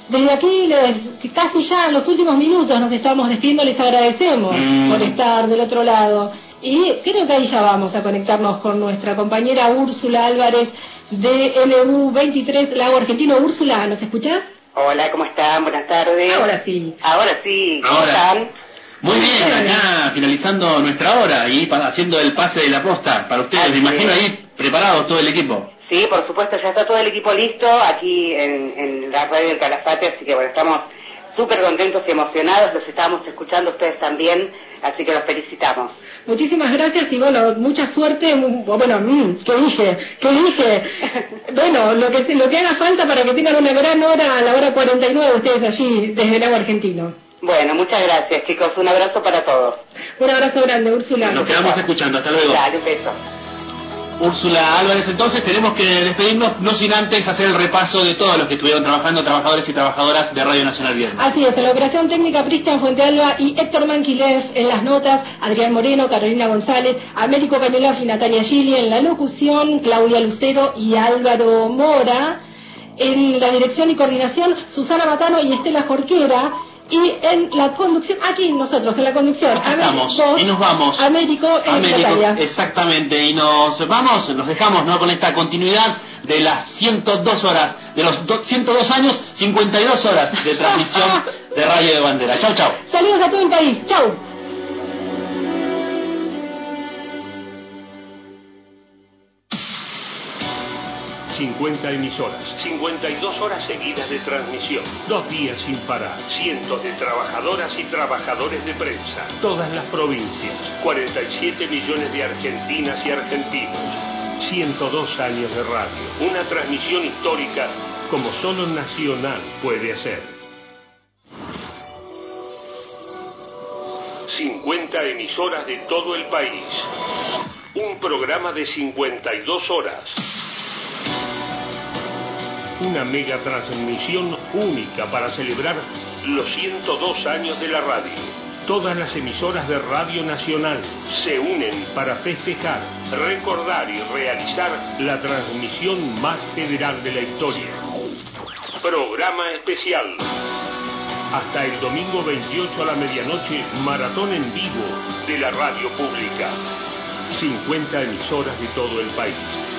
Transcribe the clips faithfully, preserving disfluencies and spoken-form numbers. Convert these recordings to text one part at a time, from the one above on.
Desde aquí, les, que casi ya en los últimos minutos nos estamos despidiendo, les agradecemos mm. por estar del otro lado. Y creo que ahí ya vamos a conectarnos con nuestra compañera Úrsula Álvarez de L U veintitrés Lago Argentino. Úrsula, ¿nos escuchás? Hola, ¿cómo están? Buenas tardes. Ahora sí. Ahora sí, ¿cómo Ahora. están? Muy bien, acá finalizando nuestra hora y haciendo el pase de la posta para ustedes. Me imagino ahí preparado todo el equipo. Sí, por supuesto, ya está todo el equipo listo aquí en, en la radio del Calafate, así que bueno, estamos súper contentos y emocionados, los estábamos escuchando ustedes también, así que los felicitamos. Muchísimas gracias y bueno, mucha suerte. Bueno, mmm, ¿qué dije? ¿Qué dije? Bueno, lo que lo que haga falta para que tengan una gran hora a la hora cuarenta y nueve ustedes allí desde el Lago Argentino. Bueno, muchas gracias, chicos, un abrazo para todos. Un abrazo grande, Úrsula. Nos quedamos escuchando, hasta luego. Dale, un beso. Úrsula Álvarez, entonces tenemos que despedirnos, no sin antes hacer el repaso de todos los que estuvieron trabajando, trabajadores y trabajadoras de Radio Nacional Viernes. Así es, en la operación técnica Cristian Fuentealba y Héctor Manquilev, en las notas Adrián Moreno, Carolina González, Américo Cañolaf y Natalia Gili, en la locución Claudia Lucero y Álvaro Mora, en la dirección y coordinación Susana Matano y Estela Jorquera. Y en la conducción, aquí nosotros, en la conducción, Acá estamos, y nos vamos. Américo, Américo, Natalia. Exactamente, y nos vamos, nos dejamos, ¿no?, con esta continuidad de las ciento dos horas, de los ciento dos años, cincuenta y dos horas de transmisión de Radio de Bandera. Chau, chau. Saludos a todo el país, chau. cincuenta emisoras, cincuenta y dos horas seguidas de transmisión, dos días sin parar, cientos de trabajadoras y trabajadores de prensa, todas las provincias, cuarenta y siete millones de argentinas y argentinos, ciento dos años de radio, una transmisión histórica como solo Nacional puede hacer. cincuenta emisoras de todo el país, un programa de cincuenta y dos horas. Una mega transmisión única para celebrar los ciento dos años de la radio. Todas las emisoras de Radio Nacional se unen para festejar, recordar y realizar la transmisión más federal de la historia. Programa especial. Hasta el domingo veintiocho a la medianoche, maratón en vivo de la radio pública. cincuenta emisoras de todo el país.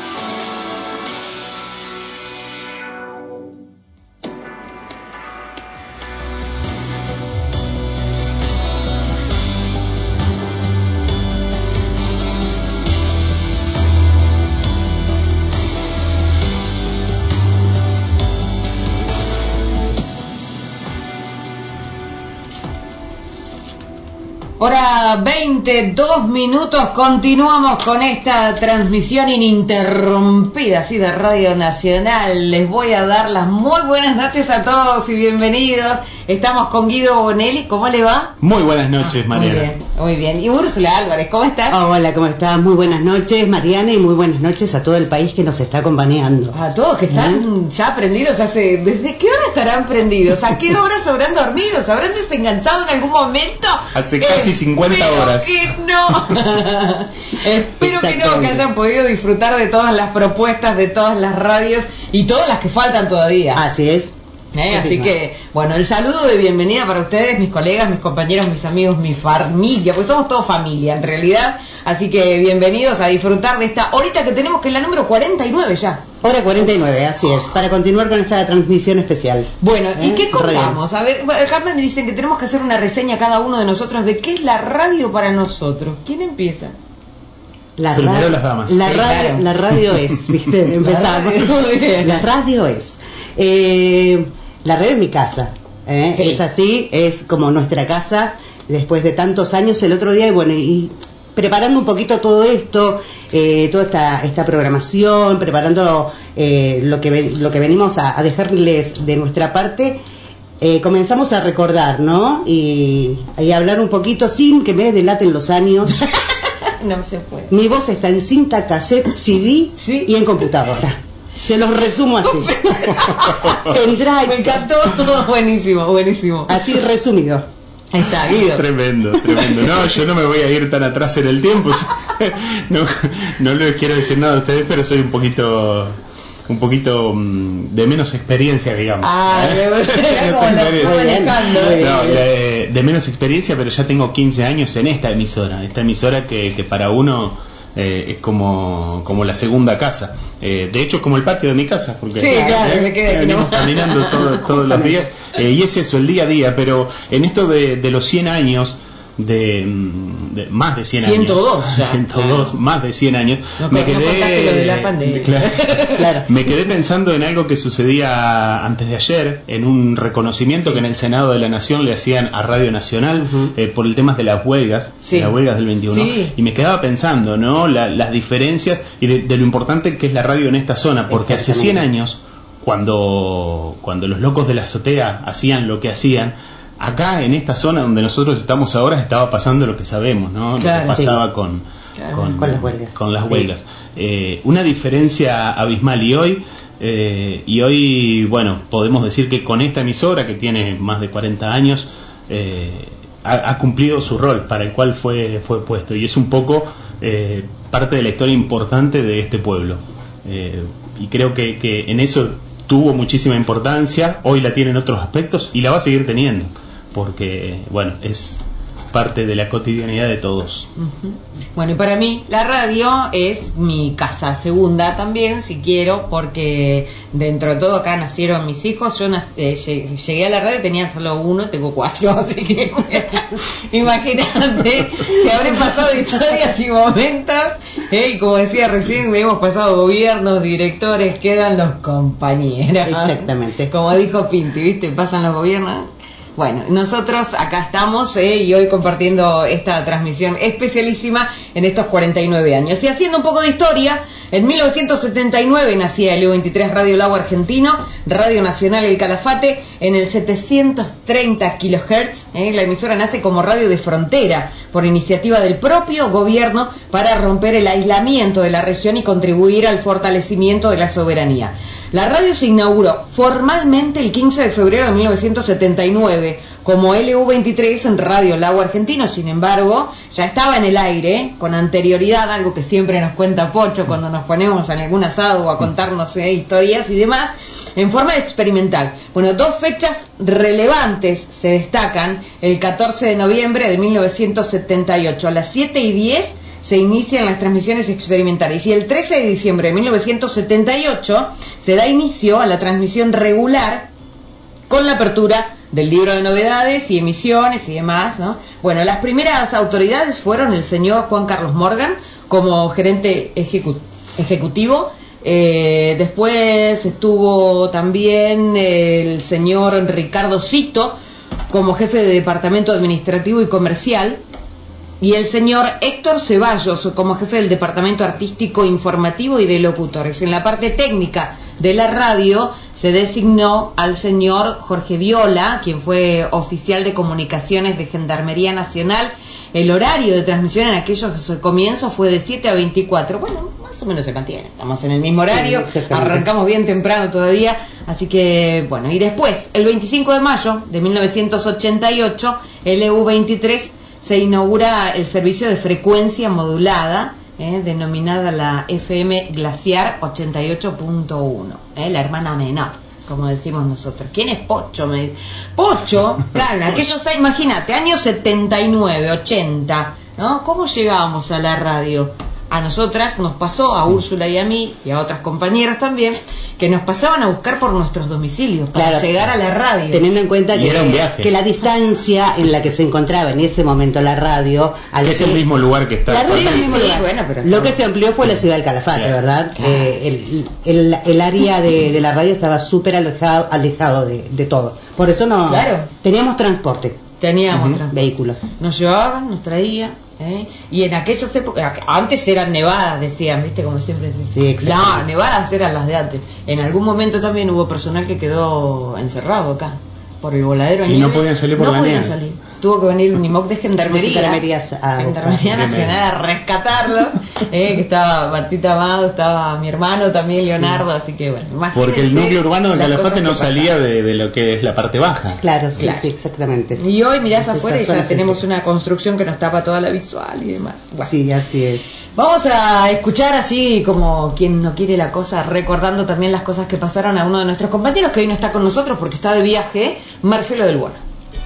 Hora veintidós minutos, continuamos con esta transmisión ininterrumpida, así de Radio Nacional. Les voy a dar las muy buenas noches a todos y bienvenidos. Estamos con Guido Bonelli, ¿cómo le va? Muy buenas noches, ah, Mariana. Muy bien, muy bien. Y Úrsula Álvarez, ¿cómo estás? Oh, hola, ¿cómo estás? Muy buenas noches, Mariana, y muy buenas noches a todo el país que nos está acompañando. A todos que están ¿Mm? ya prendidos hace... ¿Desde qué hora estarán prendidos? ¿A qué horas habrán dormido? ¿Se habrán desenganchado en algún momento? Hace casi eh, cincuenta horas. Que no. Espero que no, que hayan podido disfrutar de todas las propuestas, de todas las radios y todas las que faltan todavía. Así es. ¿Eh? Así que, bueno, el saludo de bienvenida para ustedes, mis colegas, mis compañeros, mis amigos, mi familia, pues somos todos familia en realidad. Así que bienvenidos a disfrutar de esta horita que tenemos, que es la número cuarenta y nueve ya. Hora cuarenta y nueve, así es, para continuar con esta transmisión especial. Bueno, ¿y ¿Eh? qué contamos? A ver, Carmen, me dicen que tenemos que hacer una reseña cada uno de nosotros de qué es la radio para nosotros. ¿Quién empieza? La Primero radio, las damas. La, sí, radio, claro. la radio es, ¿viste? Empezamos. La radio, la radio es. Eh, la radio es mi casa. ¿eh? Sí. Es así, es como nuestra casa después de tantos años. El otro día, y bueno, y preparando un poquito todo esto, eh, toda esta, esta programación, preparando eh, lo, que ven, lo que venimos a, a dejarles de nuestra parte. Eh, comenzamos a recordar, ¿no? Y, y hablar un poquito sin que me delaten los años. No se puede. Mi voz está en cinta, cassette, C D ¿Sí? y en computadora. Se los resumo así. En Drive. Me encantó. Buenísimo, buenísimo. Así resumido. Ahí está, Guido. Tremendo, tremendo. No, yo no me voy a ir tan atrás en el tiempo. No, no les quiero decir nada a ustedes, pero soy un poquito un poquito mm, de menos experiencia, digamos. Ah, ¿eh? me gustaría como la fue manejando. No, de, de menos experiencia, pero ya tengo quince años en esta emisora, esta emisora que, que para uno eh, es como, como la segunda casa. Eh, de hecho, como el patio de mi casa, porque sí, claro, eh, le queda aquí, venimos ¿no? caminando todo, todos los días, eh, y es eso, el día a día. Pero en esto de, de los cien años, de, de más de cien ciento dos, años, ya. ciento dos, más de cien años, No, me no quedé contaste lo de la pandemia. claro, Claro. me quedé pensando en algo que sucedía antes de ayer, en un reconocimiento Sí. que en el Senado de la Nación le hacían a Radio Nacional Uh-huh. eh, por el tema de las huelgas, Sí. de las huelgas del veintiuno, Sí. y me quedaba pensando, ¿no? La- las diferencias y de, de lo importante que es la radio en esta zona, porque hace cien años, cuando, cuando los locos de la azotea hacían lo que hacían, acá en esta zona donde nosotros estamos ahora estaba pasando lo que sabemos, ¿no? Claro, lo que pasaba sí. con, Claro. con, Con las huelgas. con las Sí. huelgas. Eh, una diferencia abismal, y hoy eh, y hoy bueno, podemos decir que con esta emisora que tiene más de cuarenta años eh, ha, ha cumplido su rol para el cual fue fue puesto, y es un poco eh, parte de la historia importante de este pueblo. Eh, y creo que, que en eso tuvo muchísima importancia, hoy la tiene en otros aspectos y la va a seguir teniendo, porque bueno, es parte de la cotidianidad de todos. Ujú. Bueno, y para mí la radio es mi casa segunda también, si quiero, porque dentro de todo acá nacieron mis hijos. Yo nac- eh, lleg- llegué a la radio, tenía solo uno, tengo cuatro, así que imagínate, se habrán pasado historias y momentos, eh, y como decía recién, hemos pasado gobiernos, directores, quedan los compañeros. Exactamente. Como dijo Pinti, ¿viste? Pasan los gobiernos. Bueno, nosotros acá estamos eh, y hoy compartiendo esta transmisión especialísima en estos cuarenta y nueve años. Y haciendo un poco de historia, en mil novecientos setenta y nueve nacía el E U veintitrés Radio Lago Argentino, Radio Nacional El Calafate, en el setecientos treinta kilohertz. Eh, la emisora nace como radio de frontera por iniciativa del propio gobierno para romper el aislamiento de la región y contribuir al fortalecimiento de la soberanía. La radio se inauguró formalmente el quince de febrero de mil novecientos setenta y nueve como L U veintitrés en Radio Lago Argentino. Sin embargo, ya estaba en el aire con anterioridad, algo que siempre nos cuenta Pocho cuando nos ponemos en algún asado a contarnos eh, historias y demás, en forma experimental. Bueno, dos fechas relevantes se destacan. El catorce de noviembre de mil novecientos setenta y ocho a las siete y diez se inician las transmisiones experimentales, y el trece de diciembre de mil novecientos setenta y ocho se da inicio a la transmisión regular con la apertura del libro de novedades y emisiones y demás, ¿no? Bueno, las primeras autoridades fueron el señor Juan Carlos Morgan como gerente ejecu- ejecutivo. Eh, después estuvo también el señor Ricardo Cito como jefe de departamento administrativo y comercial, y el señor Héctor Ceballos como jefe del departamento artístico, informativo y de locutores. En la parte técnica de la radio se designó al señor Jorge Viola, quien fue oficial de comunicaciones de Gendarmería Nacional. El horario de transmisión en aquellos comienzos fue de siete a veinticuatro. Bueno, más o menos se mantiene, estamos en el mismo horario, Sí, arrancamos bien temprano todavía, así que bueno. Y después, el veinticinco de mayo de mil novecientos ochenta y ocho, el E U veintitrés se inaugura el servicio de frecuencia modulada, eh, denominada la F M Glaciar ochenta y ocho punto uno, eh, la hermana menor, como decimos nosotros. ¿Quién es Pocho? Me... Pocho, claro, en aquellos años, imagínate, años setenta y nueve, ochenta, ¿no? ¿Cómo llegábamos a la radio? A nosotras nos pasó, a Úrsula y a mí, y a otras compañeras también, que nos pasaban a buscar por nuestros domicilios para Claro, llegar a la radio. teniendo en cuenta Y que, era un viaje. que la distancia en la que se encontraba en ese momento la radio, al Que es ser- el mismo lugar que está. la radio es el Sí, mismo sí, lugar. bueno, pero lo estamos- que se amplió fue la ciudad del Calafate, Claro. ¿verdad? Claro. Eh, el, el, el área de, de la radio estaba súper alejado, alejado de, de todo. Por eso no Claro. teníamos transporte, Teníamos Ujú. transporte. vehículos. Nos llevaban, nos traían, ¿eh? Y en aquellas épocas, antes eran nevadas, decían, ¿viste? Como siempre decían. Sí, exactamente. No, nevadas eran las de antes. En algún momento también hubo personal que quedó encerrado acá, por el voladero de Y no nieve. podían salir por no la podían nieve. salir. tuvo que venir un I M O C de Gendarmería, Gendarmería, ah, Gendarmería ah, Nacional a rescatarlo, eh, que estaba Martita Amado, estaba mi hermano también, Leonardo, así que bueno, imagínense. Porque el núcleo urbano de las Calafate cosas no que salía pasaban. de, de lo que es la parte baja. Claro, sí, Claro. sí, exactamente. Y hoy mirás Esas afuera y ya zonas tenemos sí. una construcción que nos tapa toda la visual y demás. Bueno. Sí, así es. Vamos a escuchar así como quien no quiere la cosa, recordando también las cosas que pasaron a uno de nuestros compañeros que hoy no está con nosotros porque está de viaje, Marcelo del Buono.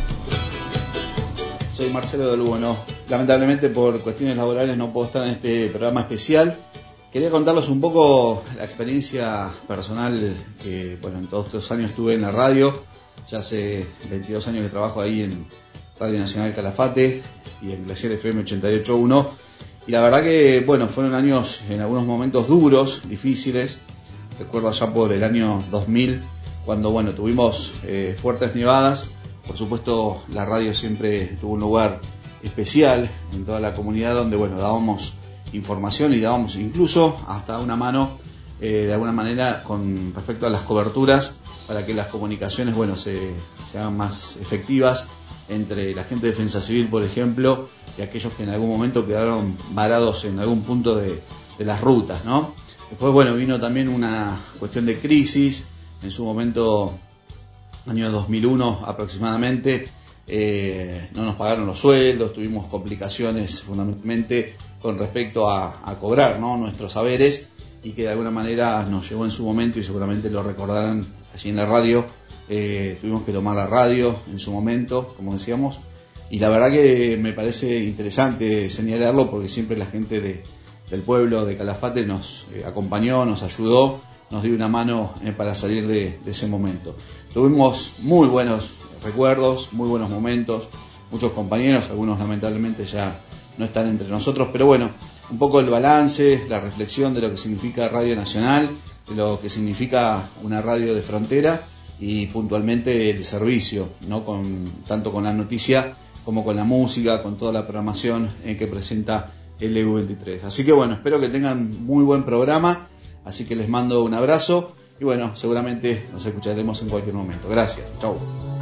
Soy Marcelo del Buono. Lamentablemente por cuestiones laborales no puedo estar en este programa especial. Quería contarles un poco la experiencia personal que, bueno, en todos estos años estuve en la radio. Ya hace veintidós años que trabajo ahí en Radio Nacional Calafate y en Glaciar F M ochenta y ocho punto uno. Y la verdad que, bueno, fueron años en algunos momentos duros, difíciles. Recuerdo allá por el año dos mil, cuando, bueno, tuvimos eh, fuertes nevadas. Por supuesto, la radio siempre tuvo un lugar especial en toda la comunidad donde, bueno, dábamos información y dábamos incluso hasta una mano, eh, de alguna manera, con respecto a las coberturas para que las comunicaciones, bueno, se, se hagan más efectivas entre la gente de Defensa Civil, por ejemplo, y aquellos que en algún momento quedaron varados en algún punto de, de las rutas, ¿no? Después, bueno, vino también una cuestión de crisis, en su momento, año dos mil uno aproximadamente, eh, no nos pagaron los sueldos, tuvimos complicaciones fundamentalmente con respecto a, a cobrar, ¿no?, nuestros saberes, y que de alguna manera nos llegó en su momento, y seguramente lo recordarán allí en la radio. Eh, tuvimos que tomar la radio en su momento, como decíamos, y la verdad que me parece interesante señalarlo porque siempre la gente de, del pueblo de Calafate nos eh, acompañó, nos ayudó, nos dio una mano eh, para salir de, de ese momento. Tuvimos muy buenos recuerdos, muy buenos momentos, muchos compañeros, algunos lamentablemente ya no están entre nosotros, pero bueno, un poco el balance, la reflexión de lo que significa Radio Nacional, de lo que significa una radio de frontera y puntualmente el servicio, ¿no?, con, tanto con la noticia como con la música, con toda la programación eh, que presenta L U veintitrés. Así que bueno, espero que tengan muy buen programa, así que les mando un abrazo y bueno, seguramente nos escucharemos en cualquier momento. Gracias, chau.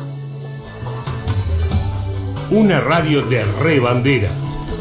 Una radio de re bandera.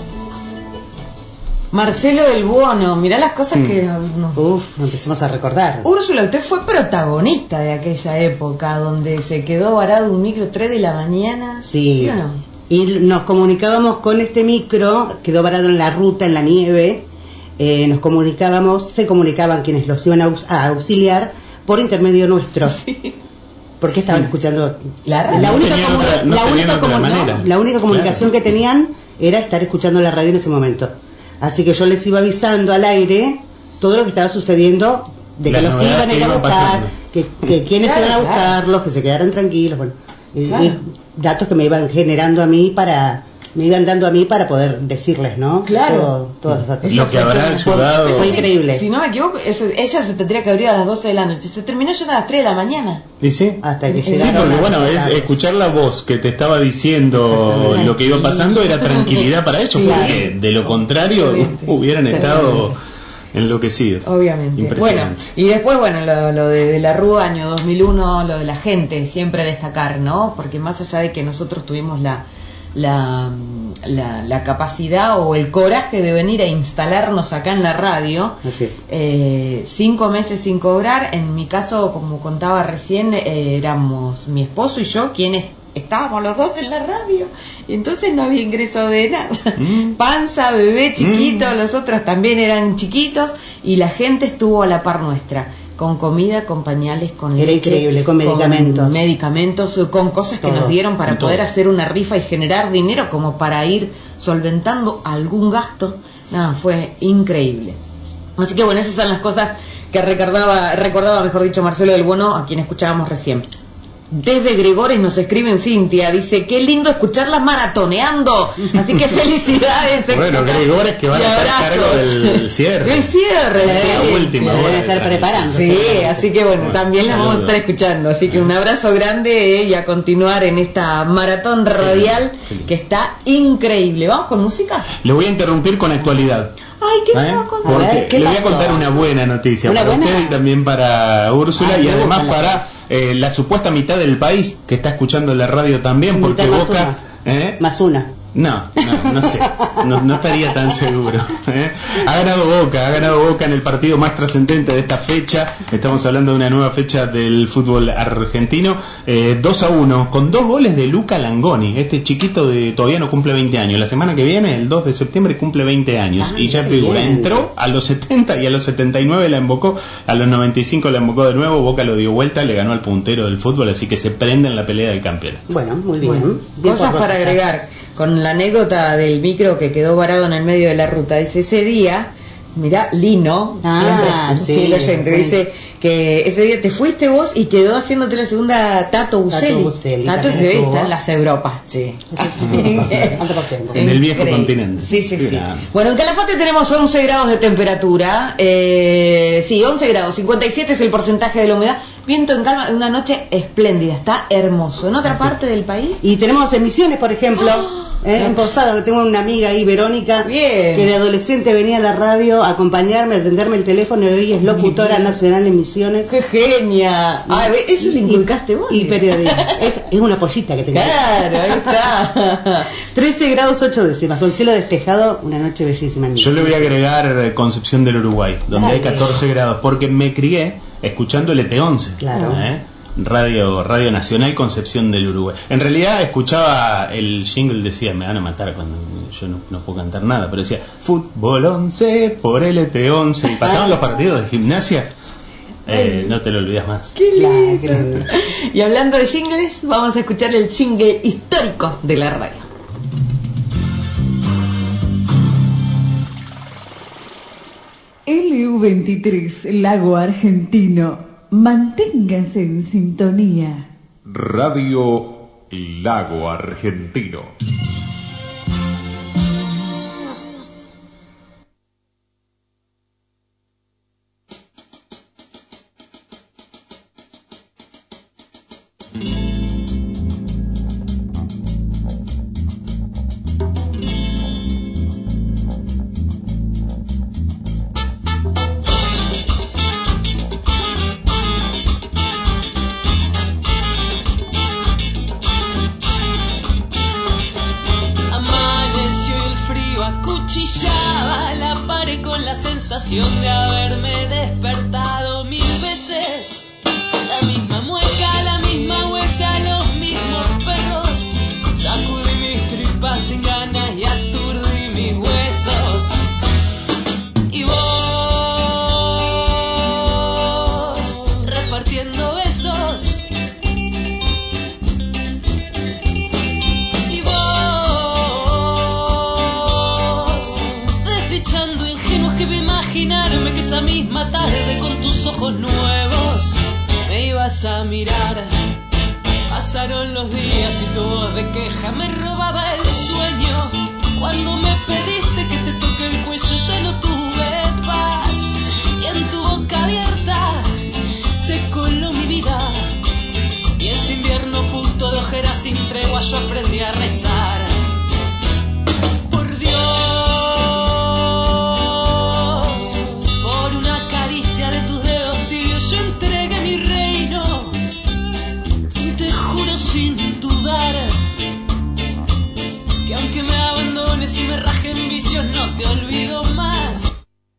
Marcelo del Buono, mirá las cosas que nos... Uf, empecemos a recordar. Úrsula, usted fue protagonista de aquella época donde se quedó varado un micro tres de la mañana. Sí. ¿Sí o no? Y nos comunicábamos con este micro, quedó varado en la ruta, en la nieve. Eh, nos comunicábamos, se comunicaban quienes los iban a, aux- a auxiliar por intermedio nuestro. Sí. Porque estaban escuchando La radio. la No única, tenían comu- otra- no la tenían única otra comu- manera. no, la única comunicación Claro. que tenían era estar escuchando la radio en ese momento. Así que yo les iba avisando al aire todo lo que estaba sucediendo, de que Las los novedades iban a ir que a iban buscar, pasando. que, que quienes Claro, iban a claro. buscarlos, que se quedaran tranquilos, bueno, y, Claro. y datos que me iban generando a mí para, me iban dando a mí para poder decirles, ¿no? Claro. Todo- todos los datos. Lo Eso que fue habrá todo- ayudado. Fue increíble. Si no me equivoco, eso- ella se tendría que abrir a las doce de la noche. Se terminó yendo a las tres de la mañana. ¿Y sí? Hasta que Sí, llegaron porque a- bueno, es escuchar la voz que te estaba diciendo Exactamente. lo que iba pasando era tranquilidad para ellos, Claro. porque de lo contrario Obviamente. hubieran estado Exactamente. enloquecidos. Obviamente. Bueno, Impresionante. y después, bueno, lo, lo de, de la Rúa, año dos mil uno, lo de la gente, siempre destacar, ¿no? Porque más allá de que nosotros tuvimos la, la, la, la capacidad o el coraje de venir a instalarnos acá en la radio, Así es. eh, cinco meses sin cobrar, en mi caso, como contaba recién, eh, éramos mi esposo y yo quienes estábamos los dos en la radio, y entonces no había ingreso de nada. Mm. Panza, bebé chiquito, Mm. los otros también eran chiquitos, y la gente estuvo a la par nuestra, con comida, con pañales, con Era leche, increíble, con medicamentos. medicamentos, con cosas que Todo, nos dieron para con poder todo. hacer una rifa y generar dinero como para ir solventando algún gasto. Nada, fue increíble. Así que bueno, esas son las cosas que recordaba, recordaba mejor dicho, Marcelo del Buono, a quien escuchábamos recién. Desde Gregores nos escriben Cintia, dice, qué lindo escucharlas maratoneando, así que felicidades. Bueno, Gregores que van Y a estar a cargo abrazos. del cierre. Del cierre, Es sí. la última Deben hora de estar transmisión. preparando. Sí, Sí. así que bueno, Bueno, también las vamos a saludos. estar escuchando, así que un abrazo grande eh, y a continuar en esta maratón radial qué lindo. que está increíble. ¿Vamos con música? Le voy a interrumpir con actualidad. Ay, ¿qué me ¿Eh? va a contar? A ver, Porque ¿qué le voy a pasó? contar una buena noticia ¿Una para buena? usted y también para Úrsula Ay, y me además gustan las para eh, la supuesta mitad del país que está escuchando la radio también, porque Mitad más Boca una. ¿Eh? Más una. No, no, no sé, no, no estaría tan seguro. ¿eh? Ha ganado Boca, ha ganado Boca en el partido más trascendente de esta fecha. Estamos hablando de una nueva fecha del fútbol argentino. Eh, dos a uno, con dos goles de Luca Langoni. Este chiquito de todavía no cumple veinte años. La semana que viene, el dos de septiembre, cumple veinte años. Ah, y ya figura, entró a los setenta y a los setenta y nueve la embocó, a los noventa y cinco la embocó de nuevo. Boca lo dio vuelta, le ganó al puntero del fútbol, así que se prende en la pelea del campeonato. Bueno, muy bien. Bueno, bien cosas para agregar. Con la anécdota del micro que quedó varado en el medio de la ruta, dice ese día, mirá, Lino, ah, siempre, sí, sí, lo oyente, bueno. dice que ese día te fuiste vos y quedó haciéndote la segunda Tato Buscelli. Tato Buscelli, Tato que estuvo. está en las Europas, sí. En el viejo continente. Sí, sí, sí. Mira. Bueno, en Calafate tenemos once grados de temperatura, eh, sí, once grados, cincuenta y siete es el porcentaje de la humedad, viento en calma, una noche espléndida, está hermoso. ¿En otra Así parte es. del país? Y tenemos emisiones, por ejemplo, ¡Oh! ¿eh? en Posada, que tengo una amiga ahí, Verónica, Bien. que de adolescente venía a la radio a acompañarme, a atenderme el teléfono, y hoy es locutora nacional en Misiones. ¡Qué genia! Ay, eso le inculcaste vos. Y periodista. Es, es una pollita que tengo. Claro, ahí está. trece grados ocho décimas, con cielo despejado, una noche bellísima. Yo le voy a agregar Concepción del Uruguay, donde hay catorce grados, porque me crié escuchando el E T once. Claro. ¿eh? Radio Radio Nacional Concepción del Uruguay. En realidad escuchaba el jingle, decía, me van a matar cuando yo no, no puedo cantar nada, pero decía fútbol once por el E T once, y pasaban los partidos de Gimnasia. Eh, no te lo olvidas más. ¡Qué lindo! Qué lindo. Y hablando de jingles, vamos a escuchar el jingle histórico de la radio. L U veintitrés, Lago Argentino. Manténganse en sintonía. Radio Lago Argentino. Acuchillaba la pared con la sensación de haberme despertado mil veces. La misma mueca, la misma huella, los mismos perros. Sacudí mis tripas sin ganas y aturdí mis huesos. Y vos, repartiendo besos. Imaginarme que esa misma tarde con tus ojos nuevos me ibas a mirar. Pasaron los días y tu voz de queja me robaba el sueño. Cuando me pediste que te toque el cuello ya no tuve paz. Y en tu boca abierta se coló mi vida. Y ese invierno punto de ojeras sin tregua yo aprendí a rezar. Por Dios, yo entregué mi reino, te juro sin dudar, que aunque me abandones y me rajen vicios no te olvido más.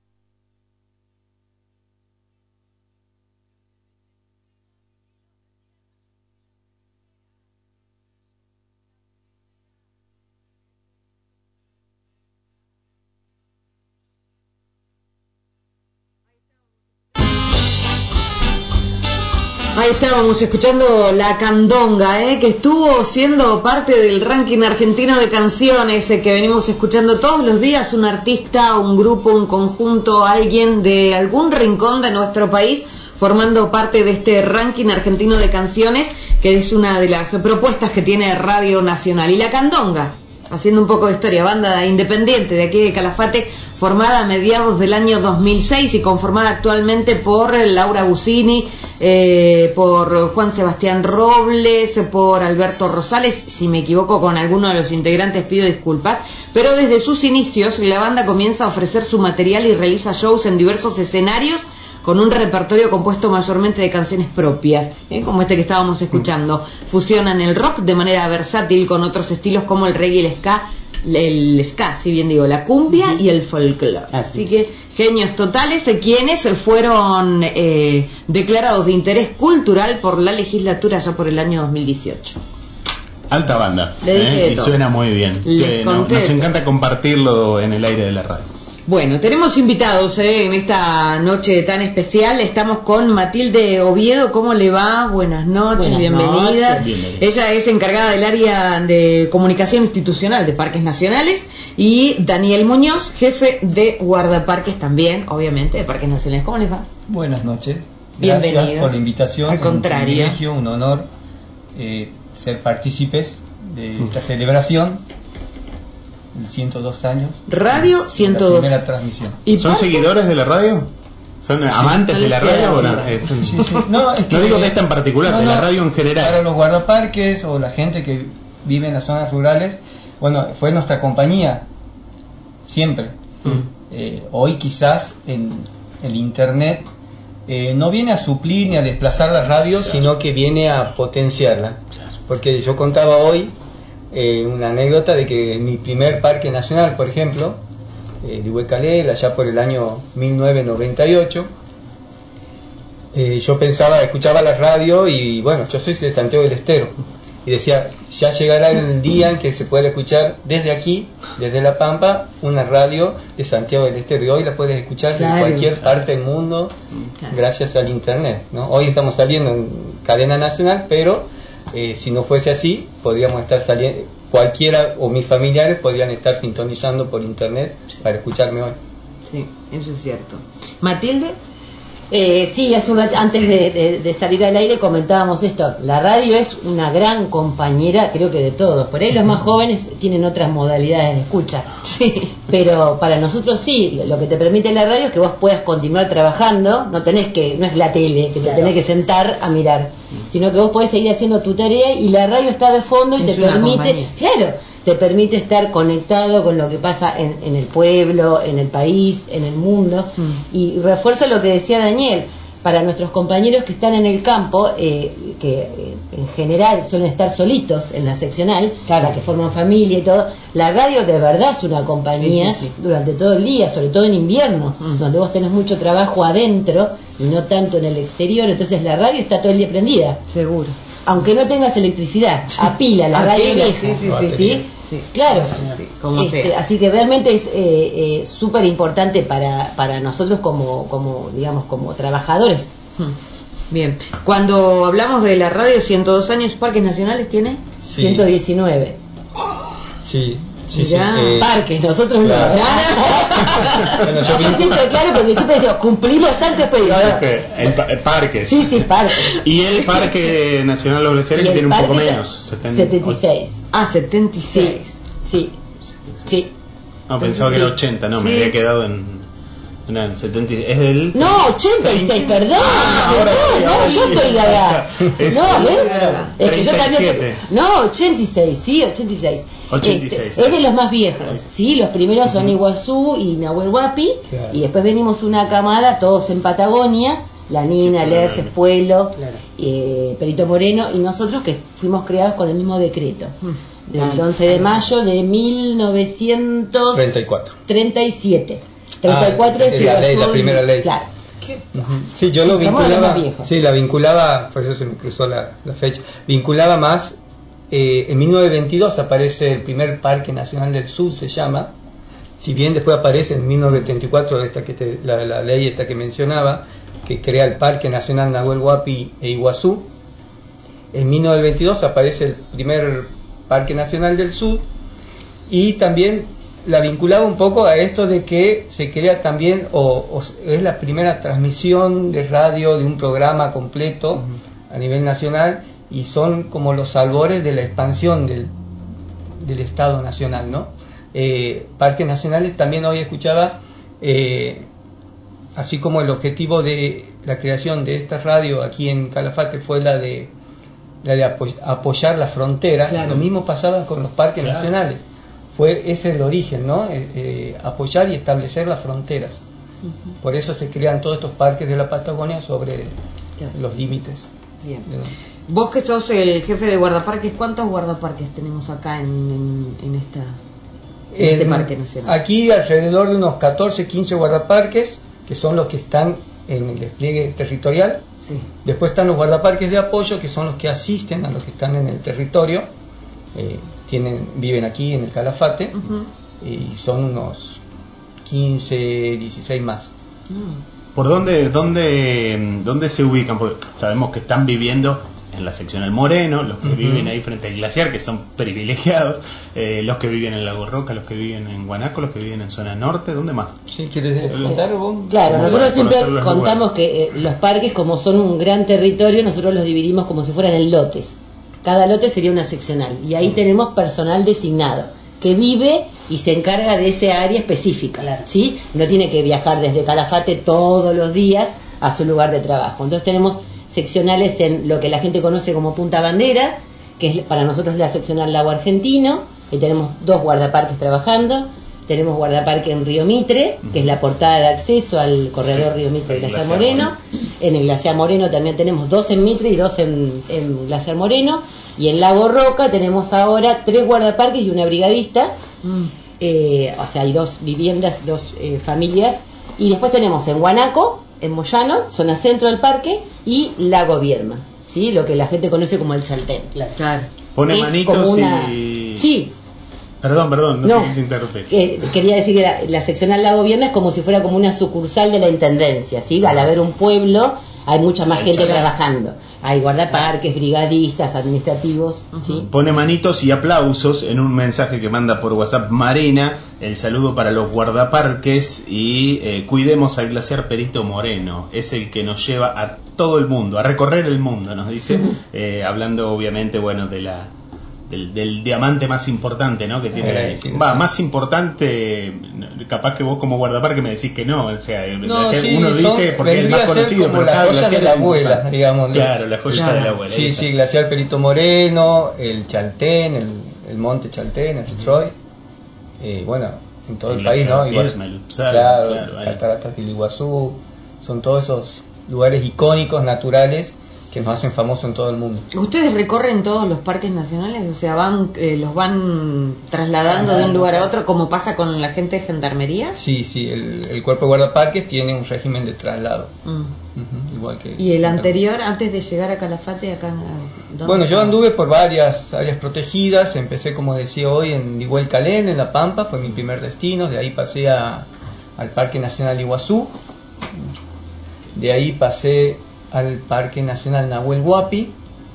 Ahí estábamos escuchando La Candonga, ¿eh? que estuvo siendo parte del ranking argentino de canciones eh, que venimos escuchando todos los días. Un artista, un grupo, un conjunto, alguien de algún rincón de nuestro país formando parte de este ranking argentino de canciones, que es una de las propuestas que tiene Radio Nacional. Y La Candonga, haciendo un poco de historia, banda independiente de aquí de Calafate, formada a mediados del año dos mil seis y conformada actualmente por Laura Busini, eh, por Juan Sebastián Robles, por Alberto Rosales. Si me equivoco con alguno de los integrantes pido disculpas, pero desde sus inicios la banda comienza a ofrecer su material y realiza shows en diversos escenarios con un repertorio compuesto mayormente de canciones propias, ¿eh? como este que estábamos escuchando. Fusionan el rock de manera versátil con otros estilos como el reggae y el ska, el ska, si bien digo, la cumbia y el folclore. Así que genios totales, eh, quienes fueron eh, declarados de interés cultural por la legislatura ya por el año dos mil dieciocho. Alta banda, ¿eh? Y suena muy bien. Sí, no, nos encanta compartirlo en el aire de la radio. Bueno, tenemos invitados ¿eh? en esta noche tan especial. Estamos con Matilde Oviedo. ¿Cómo le va? Buenas noches, Buenas bienvenida. noches. Bienvenida. Ella es encargada del área de comunicación institucional de Parques Nacionales. Y Daniel Muñoz, jefe de guardaparques también, obviamente, de Parques Nacionales. ¿Cómo les va? Buenas noches. Bienvenidos. Gracias por la invitación. Al contrario. Un privilegio, un honor eh, ser partícipes de esta celebración. ciento dos años. Radio ciento dos. La primera transmisión. ¿Y son seguidores de la radio? ¿Son sí. amantes de la radio? ¿O no? Es un... sí, sí. No, es que, no digo de esta en particular, no, de la no, radio en general. Para los guardaparques o la gente que vive en las zonas rurales, bueno, fue nuestra compañía siempre. Mm. Eh, hoy quizás en el internet eh, no viene a suplir ni a desplazar la radio, claro, sino que viene a potenciarla. Claro. Porque yo contaba hoy Eh, una anécdota de que mi primer parque nacional, por ejemplo, eh, de Huecalel, allá por el año mil novecientos noventa y ocho, eh, yo pensaba, escuchaba la radio y bueno, yo soy de Santiago del Estero y decía, ya llegará el día en que se pueda escuchar desde aquí, desde La Pampa, una radio de Santiago del Estero, y hoy la puedes escuchar claro, de cualquier parte del mundo, claro, gracias al internet, ¿no? Hoy estamos saliendo en cadena nacional, pero Eh, si no fuese así, podríamos estar saliendo, cualquiera o mis familiares podrían estar sintonizando por internet para escucharme hoy. Sí, eso es cierto. Matilde. Eh, sí, hace un, antes de, de, de salir al aire comentábamos esto. La radio es una gran compañera, creo que de todos. Por ahí los más jóvenes tienen otras modalidades de escucha. Sí. Pero para nosotros sí, lo que te permite la radio es que vos puedas continuar trabajando. No tenés que, no es la tele, que te claro, tenés que sentar a mirar, sino que vos podés seguir haciendo tu tarea y la radio está de fondo y es te permite, compañía. Claro, te permite estar conectado con lo que pasa en, en el pueblo, en el país, en el mundo. Mm. Y refuerzo lo que decía Daniel, para nuestros compañeros que están en el campo, eh, que eh, en general suelen estar solitos en la seccional, claro, que forman familia y todo, la radio de verdad es una compañía sí, sí, sí. durante todo el día, sobre todo en invierno, mm. donde vos tenés mucho trabajo adentro y no tanto en el exterior, entonces la radio está todo el día prendida. Seguro. Aunque no tengas electricidad, a pila, la a radio pila, vieja, sí, sí, sí, ¿sí? Sí, claro, sí, como este, sea. Así que realmente es eh, eh, súper importante para, para nosotros como, como, digamos, como trabajadores. Bien, cuando hablamos de la radio, ciento dos años, ¿Parques Nacionales tiene? Sí. ciento diecinueve. Sí, sí, ya, sí. Eh, parques, nosotros claro. no. bueno, yo, yo siempre, claro, porque siempre decimos, cumplimos tanto pedidos. El, pa el parque. Sí, sí, parque. Y el Parque Nacional Los Glaciares tiene un poco menos. setenta y seis. Ah, setenta y seis. Sí, sí. sí. No, pensaba sí. que era ochenta, no, sí. me había quedado en... No, setenta, es del... No, ochenta y seis, perdón. Ah, ahora sí, no, ahora yo sí. estoy gaga. Es no, ¿ves? Es que yo treinta y siete. también. No, ochenta y seis, sí, ochenta y seis. ochenta y seis. Este, es de los más viejos, sí, los primeros son uh-huh. Iguazú y Nahuel Huapi, claro. Y después venimos una camada, todos en Patagonia, La Nina, sí, Lerces, claro. Pueblo, claro. eh, Perito Moreno, y nosotros que fuimos creados con el mismo decreto. Uh-huh. Del claro. once de mayo de mil novecientos treinta y siete. treinta y cuatro ah, es la, ley, la primera ley. Claro. Uh-huh. Sí, yo sí, lo vinculaba. Sí, la vinculaba, por eso se me cruzó la, la fecha. Vinculaba más. Eh, en mil novecientos veintidós aparece el primer Parque Nacional del Sur, se llama. Si bien después aparece en mil novecientos treinta y cuatro esta que te, la, la ley esta que mencionaba, que crea el Parque Nacional Nahuel Huapi e Iguazú. En mil novecientos veintidós aparece el primer Parque Nacional del Sur y también la vinculaba un poco a esto de que se crea también, o, o es la primera transmisión de radio de un programa completo uh-huh. a nivel nacional, y son como los albores de la expansión del, del Estado Nacional, ¿no? Eh, parques nacionales también hoy escuchaba, eh, así como el objetivo de la creación de esta radio aquí en Calafate fue la de, la de apoy- apoyar la frontera, claro. Lo mismo pasaba con los parques claro. nacionales. Fue ese el origen, ¿no? Eh, eh, apoyar y establecer las fronteras. Uh-huh. Por eso se crean todos estos parques de la Patagonia sobre claro. los límites. Bien. De... Vos que sos el jefe de guardaparques, ¿cuántos guardaparques tenemos acá en, en, en, esta, en en, este parque nacional? Aquí alrededor de unos catorce, quince guardaparques, que son los que están en el despliegue territorial. Sí. Después están los guardaparques de apoyo, que son los que asisten a los que están en el territorio. Eh, tienen, viven aquí en el Calafate, uh-huh. y son unos quince, dieciséis más. Uh. ¿Por dónde, dónde, dónde se ubican? Porque sabemos que están viviendo en la seccional Moreno, los que uh-huh. viven ahí frente al glaciar, que son privilegiados, eh, los que viven en Lago Roca, los que viven en Guanaco, los que viven en zona norte, ¿dónde más? Sí, ¿quieres contar vos? Claro, nosotros siempre contamos que eh, los parques, como son un gran territorio, nosotros los dividimos como si fueran en lotes. Cada lote sería una seccional, y ahí uh-huh. tenemos personal designado que vive y se encarga de ese área específica, claro. ¿sí? No tiene que viajar desde Calafate todos los días a su lugar de trabajo. Entonces tenemos seccionales en lo que la gente conoce como Punta Bandera, que es para nosotros la seccional Lago Argentino, y tenemos dos guardaparques trabajando. Tenemos guardaparque en Río Mitre, que es la portada de acceso al corredor Río Mitre y Glaciar Moreno. En el Glaciar Moreno también tenemos dos en Mitre y dos en, en Glaciar Moreno. Y en Lago Roca tenemos ahora tres guardaparques y una brigadista. Mm. Eh, o sea, hay dos viviendas, dos eh, familias. Y después tenemos en Guanaco, en Moyano, zona centro del parque, y Lago Vierma, ¿sí? Lo que la gente conoce como el Chaltén. Claro. Pone es manitos una... y... Sí. Perdón, perdón, no, no te quise interrumpir. Eh, quería decir que la, la seccional Lago Vierma es como si fuera como una sucursal de la intendencia, ¿sí? Al haber un pueblo hay mucha más gente trabajando. Hay guardaparques, brigadistas, administrativos, ¿sí? Pone manitos y aplausos en un mensaje que manda por WhatsApp Marina. El saludo para los guardaparques y eh, cuidemos al glaciar Perito Moreno. Es el que nos lleva a todo el mundo, a recorrer el mundo, nos dice. eh, hablando obviamente, bueno, de la... Del, del diamante más importante, ¿no? Que tiene, va, más importante, capaz que vos como guardaparque me decís que no, o sea, no, sí, uno son, dice porque es el más conocido, como pero las joyas de la abuela, digamos. Claro, las joyas claro. de la abuela. Sí, esa. sí, Glaciar Perito Moreno, el Chaltén, el, el monte Chaltén, el Fitzroy, eh, bueno, en todo el, el país, ¿no? Igual, Ismael, Upsala, claro, claro, Cataratas del Iguazú, son todos esos lugares icónicos, naturales, que nos hacen famosos en todo el mundo. ¿Ustedes recorren todos los parques nacionales? O sea, van eh, los van trasladando ah, de un lugar a otro, como pasa con la gente de Gendarmería. Sí, sí, el, el cuerpo de guardaparques tiene un régimen de traslado. Mm. Uh-huh, igual que ¿Y el anterior, antes de llegar a Calafate, acá? Bueno, yo anduve por varias áreas protegidas. Empecé, como decía hoy, en Iguel Calén, en La Pampa, fue mi primer destino. De ahí pasé a, al Parque Nacional Iguazú. De ahí pasé al Parque Nacional Nahuel Huapi.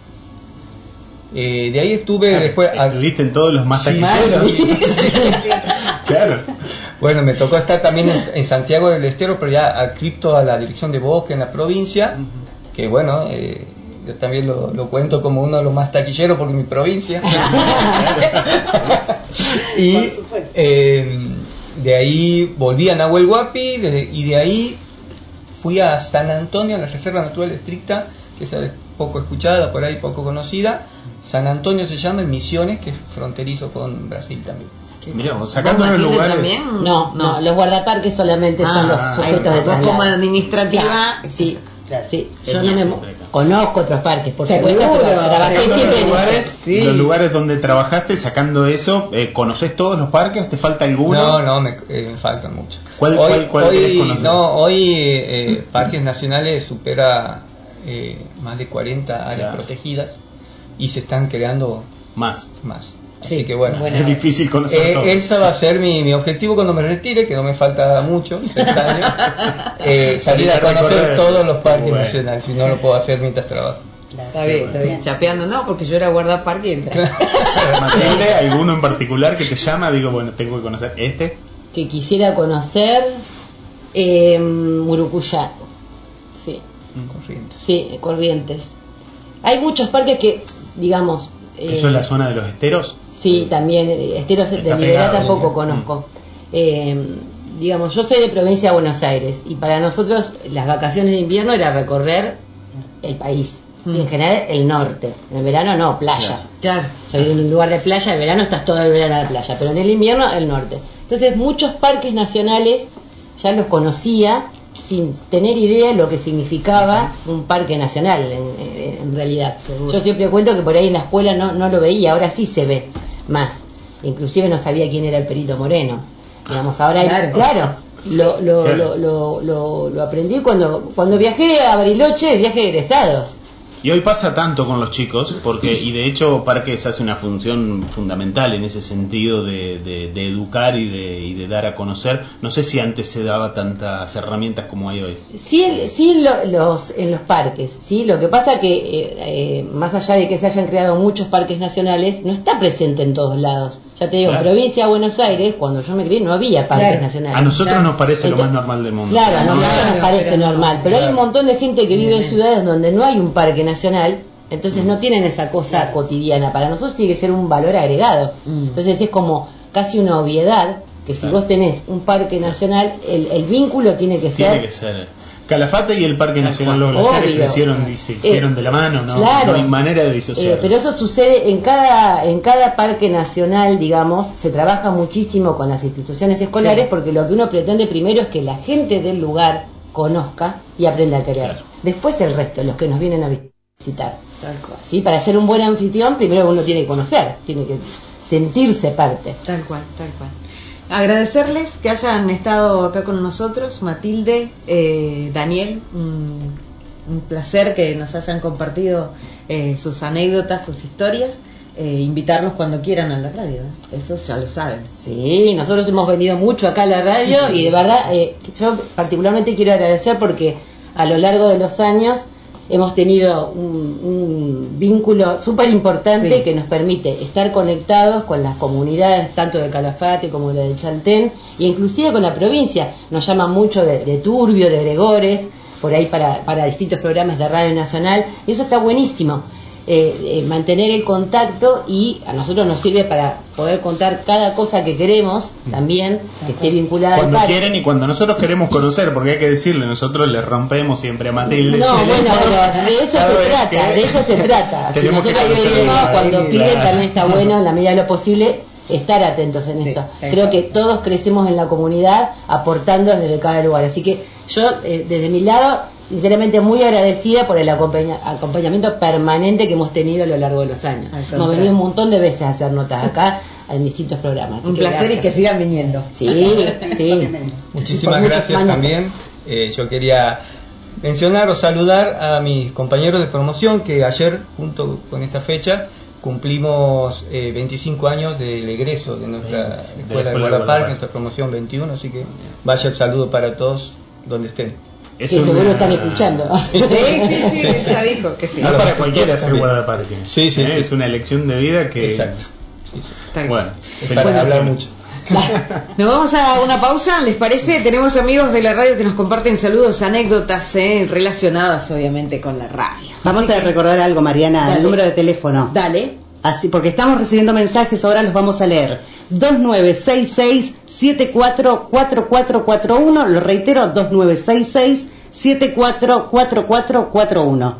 Eh, de ahí estuve claro, después. Estuviste a... en todos los más sí, sí, claro. Bueno, me tocó estar también en, en Santiago del Estero, pero ya adscripto a la dirección de bosque en la provincia. Uh-huh. Que bueno, eh, yo también lo, lo cuento como uno de los más taquilleros porque mi provincia. Y eh, de ahí volví a Nahuel Huapi de, y de ahí fui a San Antonio, a la Reserva Natural Estricta, que es poco escuchada, por ahí poco conocida. San Antonio se llama, en Misiones, que es fronterizo con Brasil también. Mirá, sacando los lugares... ¿También? No, no, los guardaparques solamente ah, son los sujetos de traslado. Como administrativa... Claro, sí, claro, sí. Yo no me conozco otros parques, por supuesto, pero trabajé siempre en lugares, sí. Los lugares donde trabajaste, sacando eso, eh, ¿conoces todos los parques? ¿Te falta alguno? No, no, me, eh, me faltan muchos. ¿Cuál, hoy, cuál, cuál hoy, no, hoy eh, Parques Nacionales supera eh, más de cuarenta áreas claro. protegidas y se están creando más. más. Así sí, que bueno, bueno, es difícil conocer eh, todo. Ese va a ser mi, mi objetivo cuando me retire, que no me falta mucho, seis años, eh, salir a conocer recorrer. todos los parques bueno. nacionales, si no lo puedo hacer mientras trabajo. Está bien, está bien. Chapeando no, porque yo era guardaparque y entra. Matilde, ¿alguno en particular que te llama? Digo, bueno, tengo que conocer este. Que quisiera conocer eh, Murucuyá. Sí. Corrientes. Sí, Corrientes. Hay muchos parques que, digamos... Eh, ¿Eso es la zona de los esteros? Sí, también. Esteros de Libertad tampoco ya. conozco. Mm. Eh, digamos, yo soy de provincia de Buenos Aires y para nosotros las vacaciones de invierno era recorrer el país. Mm. En general el norte. En el verano no, playa. Claro. Soy de un lugar de playa, en verano estás todo el verano en la playa, pero en el invierno el norte. Entonces muchos parques nacionales ya los conocía sin tener idea de lo que significaba un parque nacional en, en, en realidad. Seguro. Yo siempre cuento que por ahí en la escuela no, no lo veía, ahora sí se ve más. Inclusive no sabía quién era el Perito Moreno. Digamos, ahora claro, hay, claro lo, lo, claro. Lo, lo, lo, lo aprendí cuando, cuando viajé a Bariloche, viaje de egresados. Y hoy pasa tanto con los chicos, porque y de hecho Parques hace una función fundamental en ese sentido de, de, de educar y de, y de dar a conocer. No sé si antes se daba tantas herramientas como hay hoy. Sí, sí lo, los, en los parques, sí. Lo que pasa que eh, eh, más allá de que se hayan creado muchos parques nacionales, no está presente en todos lados. Ya te digo, claro. En provincia de Buenos Aires, cuando yo me crié, no había parques claro. nacionales. A nosotros claro. nos parece Entonces, lo más normal del mundo. Claro, a nosotros claro, nos parece pero, normal, pero claro. Hay un montón de gente que vive en ciudades donde no hay un parque nacional, entonces no tienen esa cosa claro. cotidiana. Para nosotros tiene que ser un valor agregado. Mm. Entonces es como casi una obviedad que si claro. vos tenés un parque nacional, el, el vínculo tiene que ser... Tiene que ser... Calafate y el Parque Nacional Los Glaciares crecieron y se hicieron eh, de la mano, no, claro, no hay manera de disociar. Eh, pero eso sucede en cada en cada parque nacional, digamos, se trabaja muchísimo con las instituciones escolares sí. Porque lo que uno pretende primero es que la gente del lugar conozca y aprenda a querer. Claro. Después el resto, los que nos vienen a visitar. Tal cual. ¿Sí? Para ser un buen anfitrión, primero uno tiene que conocer, tiene que sentirse parte. Tal cual, tal cual. Agradecerles que hayan estado acá con nosotros, Matilde, eh, Daniel, un, un placer que nos hayan compartido eh, sus anécdotas, sus historias, eh, invitarlos cuando quieran a la radio, ¿eh? Eso ya lo saben. Sí, nosotros hemos venido mucho acá a la radio sí, sí. Y de verdad eh, yo particularmente quiero agradecer porque a lo largo de los años hemos tenido un, un vínculo súper importante sí. Que nos permite estar conectados con las comunidades tanto de Calafate como la de Chaltén e inclusive con la provincia. Nos llaman mucho de, de Turbio, de Gregores, por ahí para, para distintos programas de Radio Nacional y eso está buenísimo. Eh, eh, mantener el contacto y a nosotros nos sirve para poder contar cada cosa que queremos también que esté vinculada cuando al quieren y cuando nosotros queremos conocer, porque hay que decirle, nosotros le rompemos siempre a Matilde. No, bueno, bueno, de eso se trata, de eso se trata. Si nosotros queremos, cuando piden también está bueno, en la medida de lo posible, estar atentos en eso. Sí, creo que todos crecemos en la comunidad aportando desde cada lugar. Así que yo, eh, desde mi lado, sinceramente muy agradecida por el acompaña- acompañamiento permanente que hemos tenido a lo largo de los años. Hemos venido un montón de veces a hacer notas acá en distintos programas. Así un placer gracias. Y que sigan viniendo. Sí, sí. Muchísimas gracias también. Eh, yo quería mencionar o saludar a mis compañeros de promoción que ayer, junto con esta fecha, cumplimos eh, veinticinco años del egreso de nuestra sí, escuela de, de Guardaparque, nuestra promoción veintiuno, así que vaya el saludo para todos donde estén. Es que una... seguro están escuchando. Sí, sí, sí, ya dijo que sí. No para cualquiera ser guardaparque. Sí, sí, ¿Eh? sí. Es una elección de vida que... Exacto. Sí, sí. Bueno, para hablar mucho. Nos vamos a una pausa, ¿les parece? Tenemos amigos de la radio que nos comparten saludos, anécdotas eh, relacionadas obviamente con la radio. Vamos Así a que... recordar algo, Mariana, Dale. El número de teléfono. Dale. Así, porque estamos recibiendo mensajes, ahora los vamos a leer. dos nueve seis seis siete cuatro cuatro cuatro cuatro uno, lo reitero, dos nueve seis seis siete cuatro cuatro cuatro cuatro uno.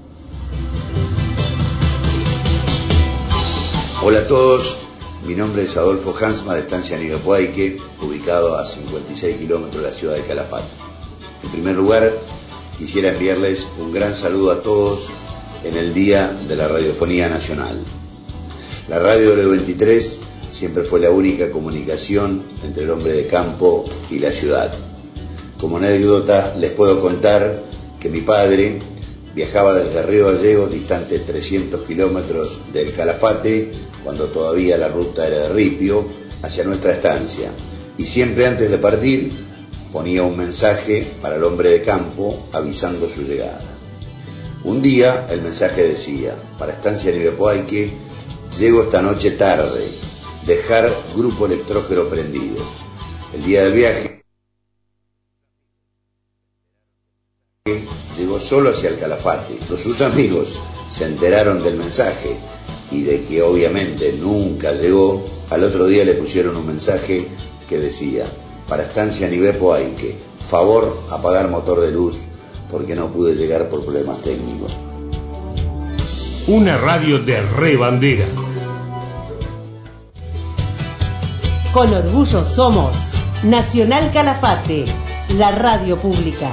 Hola a todos, mi nombre es Adolfo Hansma de Estancia Nivepuayque, ubicado a cincuenta y seis kilómetros de la ciudad de Calafate. En primer lugar, quisiera enviarles un gran saludo a todos en el Día de la Radiofonía Nacional. La radio W veintitrés siempre fue la única comunicación entre el hombre de campo y la ciudad. Como anécdota les puedo contar que mi padre viajaba desde Río Gallegos, distante trescientos kilómetros del Calafate, cuando todavía la ruta era de ripio, hacia nuestra estancia. Y siempre antes de partir ponía un mensaje para el hombre de campo avisando su llegada. Un día el mensaje decía: para Estancia Nivepuayque, llego esta noche tarde, dejar grupo electrógeno prendido. El día del viaje llegó solo hacia el Calafate. Los sus amigos se enteraron del mensaje y de que obviamente nunca llegó. Al otro día le pusieron un mensaje que decía: para Estancia Nivepuayque, favor apagar motor de luz porque no pude llegar por problemas técnicos. Una radio de Re Bandera. Con orgullo somos Nacional Calafate, la radio pública.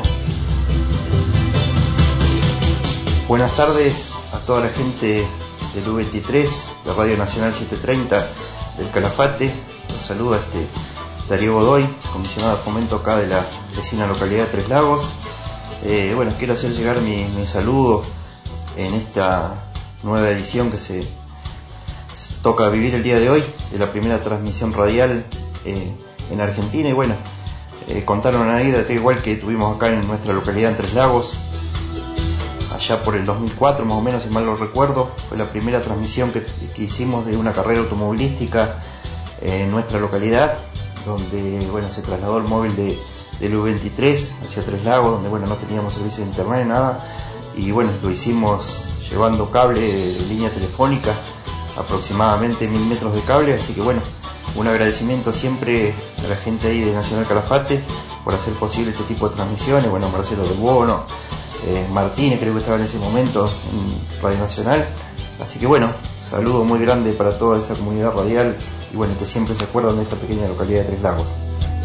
Buenas tardes a toda la gente del U veintitrés, de Radio Nacional setecientos treinta, del Calafate. Los saluda este Darío Godoy, comisionado de fomento acá de la vecina localidad de Tres Lagos. Eh, bueno, quiero hacer llegar mi, mi saludo en esta nueva edición que se, se toca vivir el día de hoy, de la primera transmisión radial eh, en Argentina. Y bueno, eh, contar una anécdota igual que tuvimos acá en nuestra localidad en Tres Lagos, allá por el dos mil cuatro más o menos, si mal lo recuerdo. Fue la primera transmisión que, que hicimos de una carrera automovilística en nuestra localidad, donde bueno, se trasladó el móvil de, del U veintitrés hacia Tres Lagos, donde bueno, no teníamos servicio de internet, nada, y bueno, lo hicimos llevando cable de línea telefónica, aproximadamente mil metros de cable. Así que bueno, un agradecimiento siempre a la gente ahí de Nacional Calafate por hacer posible este tipo de transmisiones. Bueno, Marcelo del Bono, eh, Martínez creo que estaba en ese momento en Radio Nacional. Así que bueno, saludo muy grande para toda esa comunidad radial y bueno, que siempre se acuerdan de esta pequeña localidad de Tres Lagos.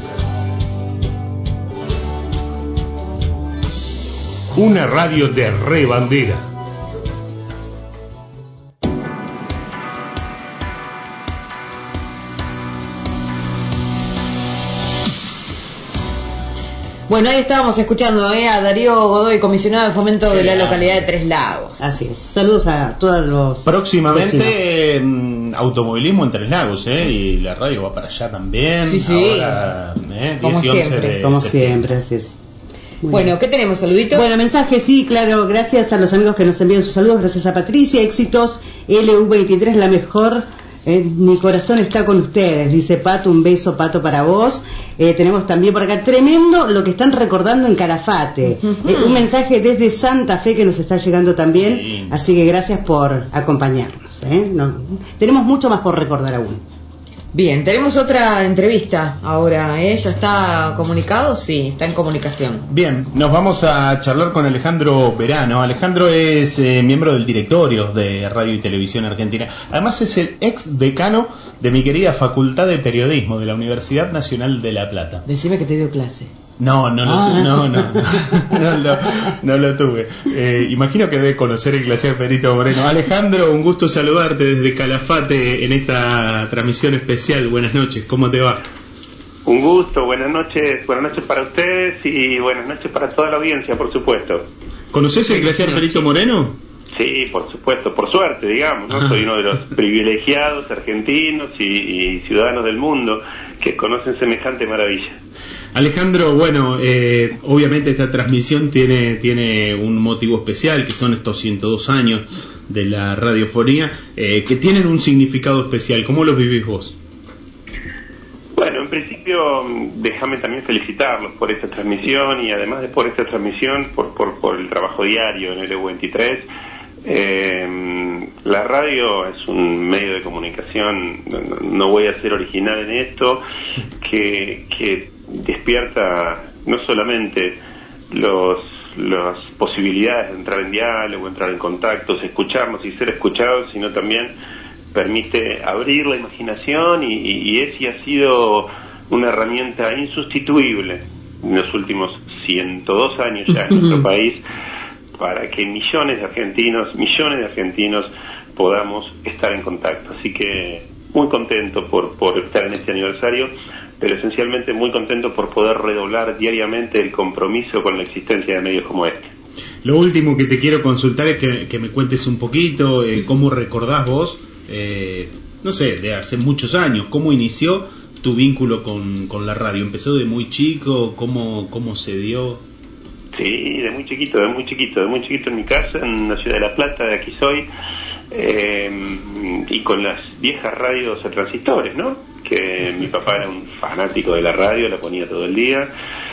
Una radio de Re Bandera. Bueno, ahí estábamos escuchando ¿eh? a Darío Godoy, comisionado de fomento de la localidad de Tres Lagos. Así es. Saludos a todos los próximamente eh, automovilismo en Tres Lagos, ¿eh? Y la radio va para allá también. Sí, sí. Ahora, ¿eh? Como diez y once siempre, de como septiembre. siempre, así es. Muy Bueno, bien. ¿qué tenemos? ¿Saluditos? Bueno, mensajes, sí, claro, gracias a los amigos que nos envían sus saludos, gracias a Patricia, éxitos, L U veintitrés, la mejor, eh, mi corazón está con ustedes, dice Pato, un beso Pato para vos. Eh, tenemos también por acá, tremendo lo que están recordando en Calafate, uh-huh. eh, un mensaje desde Santa Fe que nos está llegando también, sí. Así que gracias por acompañarnos, ¿eh? No, tenemos mucho más por recordar aún. Bien, tenemos otra entrevista ahora, ¿eh? ¿Ya está comunicado? Sí, está en comunicación. Bien, nos vamos a charlar con Alejandro Verano. Alejandro es eh, miembro del directorio de Radio y Televisión Argentina. Además es el ex decano de mi querida Facultad de Periodismo de la Universidad Nacional de La Plata. Decime que te dio clase. No, no lo, ah. tu- no, no, no, no, lo, no lo tuve. Eh, imagino que debe conocer el glaciar Perito Moreno. Alejandro, un gusto saludarte desde Calafate en esta transmisión especial. Buenas noches, ¿cómo te va? Un gusto, buenas noches, buenas noches para ustedes y buenas noches para toda la audiencia, por supuesto. ¿Conoces el glaciar Perito Moreno? Sí, por supuesto, por suerte, digamos, ¿no? Soy uno de los privilegiados argentinos y, y ciudadanos del mundo que conocen semejante maravilla. Alejandro, bueno, eh, obviamente esta transmisión tiene tiene un motivo especial, que son estos ciento dos años de la radiofonía, eh, que tienen un significado especial. ¿Cómo los vivís vos? Bueno, en principio, déjame también felicitarlos por esta transmisión y además de por esta transmisión, por por, por el trabajo diario en el U veintitrés. Eh, la radio es un medio de comunicación, no, no voy a ser original en esto, que, que despierta no solamente los las posibilidades de entrar en diálogo, entrar en contactos, escucharnos y ser escuchados, sino también permite abrir la imaginación y, y, y ese ha sido una herramienta insustituible en los últimos ciento dos años ya en nuestro país, para que millones de argentinos, millones de argentinos podamos estar en contacto. Así que muy contento por, por estar en este aniversario, pero esencialmente muy contento por poder redoblar diariamente el compromiso con la existencia de medios como este. Lo último que te quiero consultar es que, que me cuentes un poquito eh, cómo recordás vos, eh, no sé, de hace muchos años, cómo inició tu vínculo con, con la radio. ¿Empezó de muy chico? ¿Cómo, cómo se dio? Sí, de muy chiquito, de muy chiquito, de muy chiquito en mi casa, en la ciudad de La Plata, de aquí soy, eh, y con las viejas radios a transistores, ¿no? Que mi papá era un fanático de la radio, la ponía todo el día,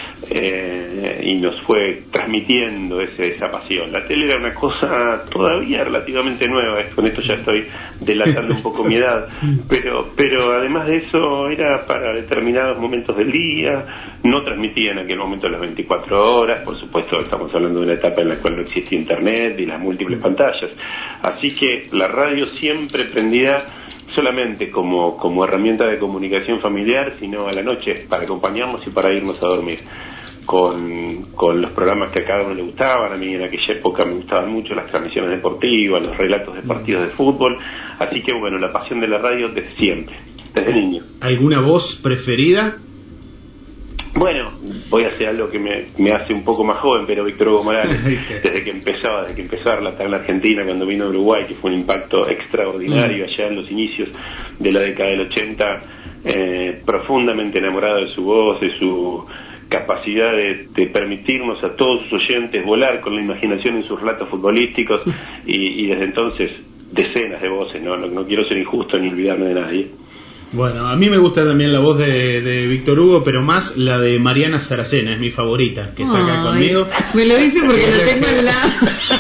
eh, y nos fue transmitiendo ese, esa pasión. La tele era una cosa todavía relativamente nueva, con esto ya estoy delatando un poco mi edad, pero pero además de eso era para determinados momentos del día, no transmitía en aquel momento las veinticuatro horas, por supuesto estamos hablando de una etapa en la cual no existía internet y las múltiples pantallas, así que la radio siempre prendida solamente como, como herramienta de comunicación familiar, sino a la noche para acompañarnos y para irnos a dormir. con, con los programas que a cada uno le gustaban. A mí en aquella época me gustaban mucho las transmisiones deportivas, los relatos de partidos de fútbol, así que bueno, la pasión de la radio desde siempre, desde niño. ¿Alguna voz preferida? Bueno, voy a hacer algo que me, me hace un poco más joven, pero Víctor Hugo Morales, desde que empezó, desde que empezó a relatar en la Argentina, cuando vino a Uruguay, que fue un impacto extraordinario allá en los inicios de la década del ochenta, eh, profundamente enamorado de su voz, de su capacidad de, de permitirnos a todos sus oyentes volar con la imaginación en sus relatos futbolísticos, y, y desde entonces decenas de voces, no, no, no quiero ser injusto ni olvidarme de nadie. Bueno, a mí me gusta también la voz de, de Víctor Hugo, pero más la de Mariana Saracena, es mi favorita, que está Ay, acá conmigo. Me lo dice porque lo tengo al lado.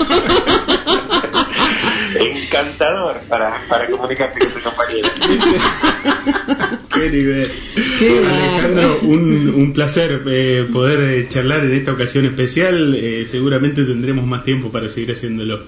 Encantador para, para comunicarte con tu compañero. Qué nivel. Qué Alejandro, un, un placer eh, poder eh, charlar en esta ocasión especial. Eh, seguramente tendremos más tiempo para seguir haciéndolo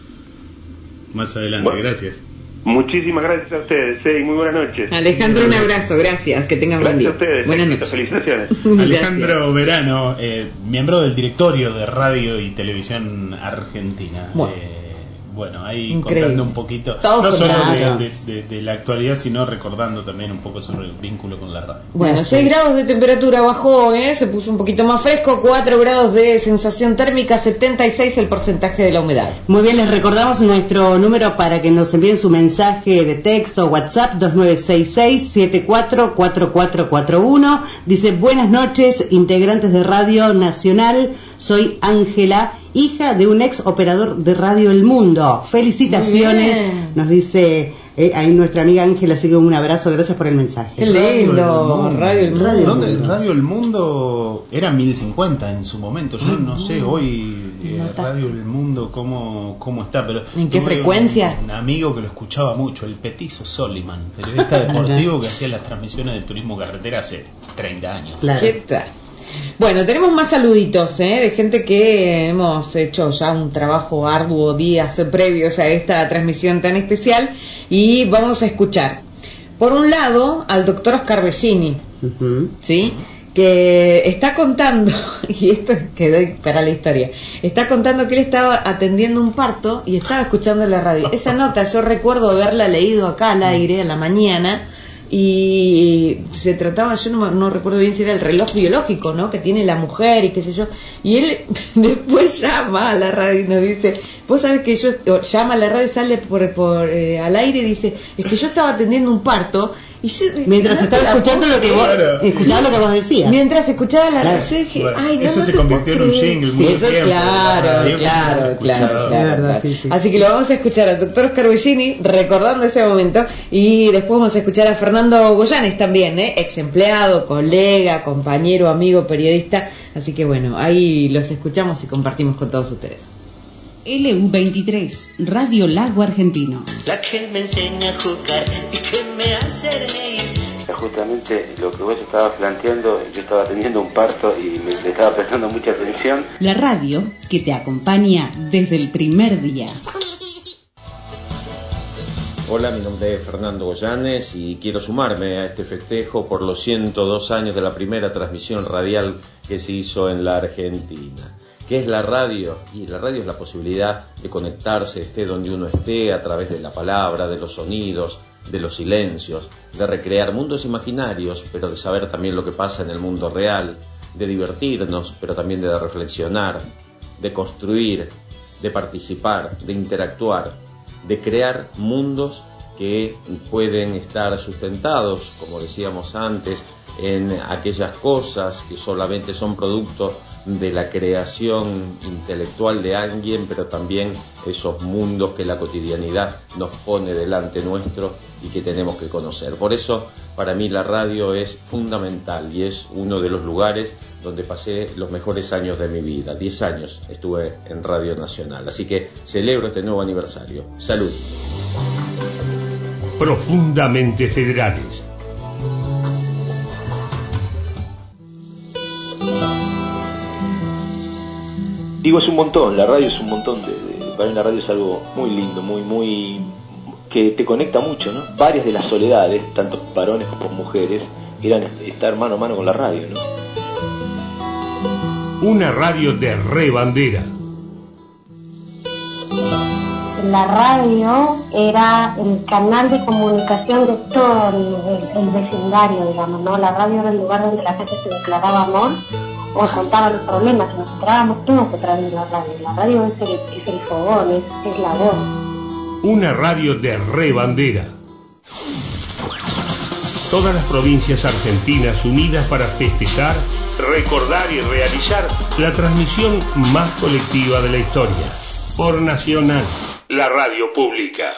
más adelante. Bueno. Gracias. Muchísimas gracias a ustedes, eh, y muy buenas noches. Alejandro, un abrazo, gracias, que tengan buen día. Gracias a ustedes, buenas noches. Felicitaciones. Alejandro Verano, eh, miembro del directorio de Radio y Televisión Argentina. Bueno. Eh, Bueno, ahí increíble. Contando un poquito, todos no solo de, de, de, de la actualidad, sino recordando también un poco sobre el vínculo con la radio. Bueno, seis grados de temperatura bajó, ¿eh? Se puso un poquito más fresco, cuatro grados de sensación térmica, setenta y seis el porcentaje de la humedad. Muy bien, les recordamos nuestro número para que nos envíen su mensaje de texto o WhatsApp, dos nueve seis seis, siete cuatro cuatro cuatro cuatro uno. Dice, buenas noches, integrantes de Radio Nacional, soy Ángela, hija de un ex operador de Radio El Mundo. Felicitaciones, nos dice eh, ahí nuestra amiga Ángela, así que un abrazo, gracias por el mensaje. Qué lindo, Radio El Mundo. Radio, ¿Dónde? Radio El Mundo era mil cincuenta en su momento, yo no sé hoy eh, no Radio El Mundo cómo, cómo está, pero ¿en qué frecuencia? Un, un amigo que lo escuchaba mucho, el Petizo Soliman, periodista deportivo que hacía las transmisiones de turismo carretera hace treinta años. Claro. ¿Qué tal? Bueno, tenemos más saluditos ¿eh? de gente que hemos hecho ya un trabajo arduo días previos a esta transmisión tan especial, y vamos a escuchar por un lado al doctor Oscar Bellini, uh-huh. ¿sí? que está contando, y esto quedó para la historia, está contando que él estaba atendiendo un parto y estaba escuchando la radio. Esa nota yo recuerdo haberla leído acá al aire a la mañana, y se trataba, yo no, no recuerdo bien si era el reloj biológico, ¿no? que tiene la mujer y qué sé yo, y él después llama a la radio y nos dice, vos sabés que yo, llama a la radio y sale por, por eh, al aire y dice, es que yo estaba atendiendo un parto, y yo, mientras no, estaba escuchando lo que vos claro. escuchaba lo que vos decías, mientras escuchaba la radio, yo dije, bueno, ay, no, eso no se convirtió en un jingle sí, muy eso tiempo, claro, claro, claro, claro, verdad, sí, sí. Así que lo vamos a escuchar al doctor Oscar Bellini recordando ese momento, y después vamos a escuchar a Fernando Goyanes también, ¿eh? ex empleado, colega, compañero, amigo, periodista, así que bueno, ahí los escuchamos y compartimos con todos ustedes. L U veintitrés, Radio Lago Argentino. La que me enseña a jugar y que me hace reír. Justamente lo que vos estabas planteando, yo estaba teniendo un parto y me, le estaba prestando mucha atención. La radio que te acompaña desde el primer día. Hola, mi nombre es Fernando Goyanes y quiero sumarme a este festejo por los ciento dos años de la primera transmisión radial que se hizo en la Argentina. ¿Qué es la radio? Y la radio es la posibilidad de conectarse, esté donde uno esté, a través de la palabra, de los sonidos, de los silencios, de recrear mundos imaginarios, pero de saber también lo que pasa en el mundo real, de divertirnos, pero también de reflexionar, de construir, de participar, de interactuar, de crear mundos que pueden estar sustentados, como decíamos antes, en aquellas cosas que solamente son producto de la creación intelectual de alguien, pero también esos mundos que la cotidianidad nos pone delante nuestro y que tenemos que conocer. Por eso, para mí la radio es fundamental y es uno de los lugares donde pasé los mejores años de mi vida. Diez años estuve en Radio Nacional, así que celebro este nuevo aniversario. Salud. Profundamente federales. Digo, es un montón, la radio es un montón, de, de, para mí la radio es algo muy lindo, muy, muy, que te conecta mucho, ¿no? Varias de las soledades, tanto varones como mujeres, eran estar mano a mano con la radio, ¿no? una radio de rebandera. La radio era el canal de comunicación de todo el, el, el vecindario, digamos, ¿no? La radio era el lugar donde la gente se declaraba amor o contaba los problemas, nos enterábamos todos a través de la radio. La radio es el, es el fogón, es, es la voz. Una radio de rebandera. Todas las provincias argentinas unidas para festejar, recordar y realizar la transmisión más colectiva de la historia. Por Nacional, la radio pública.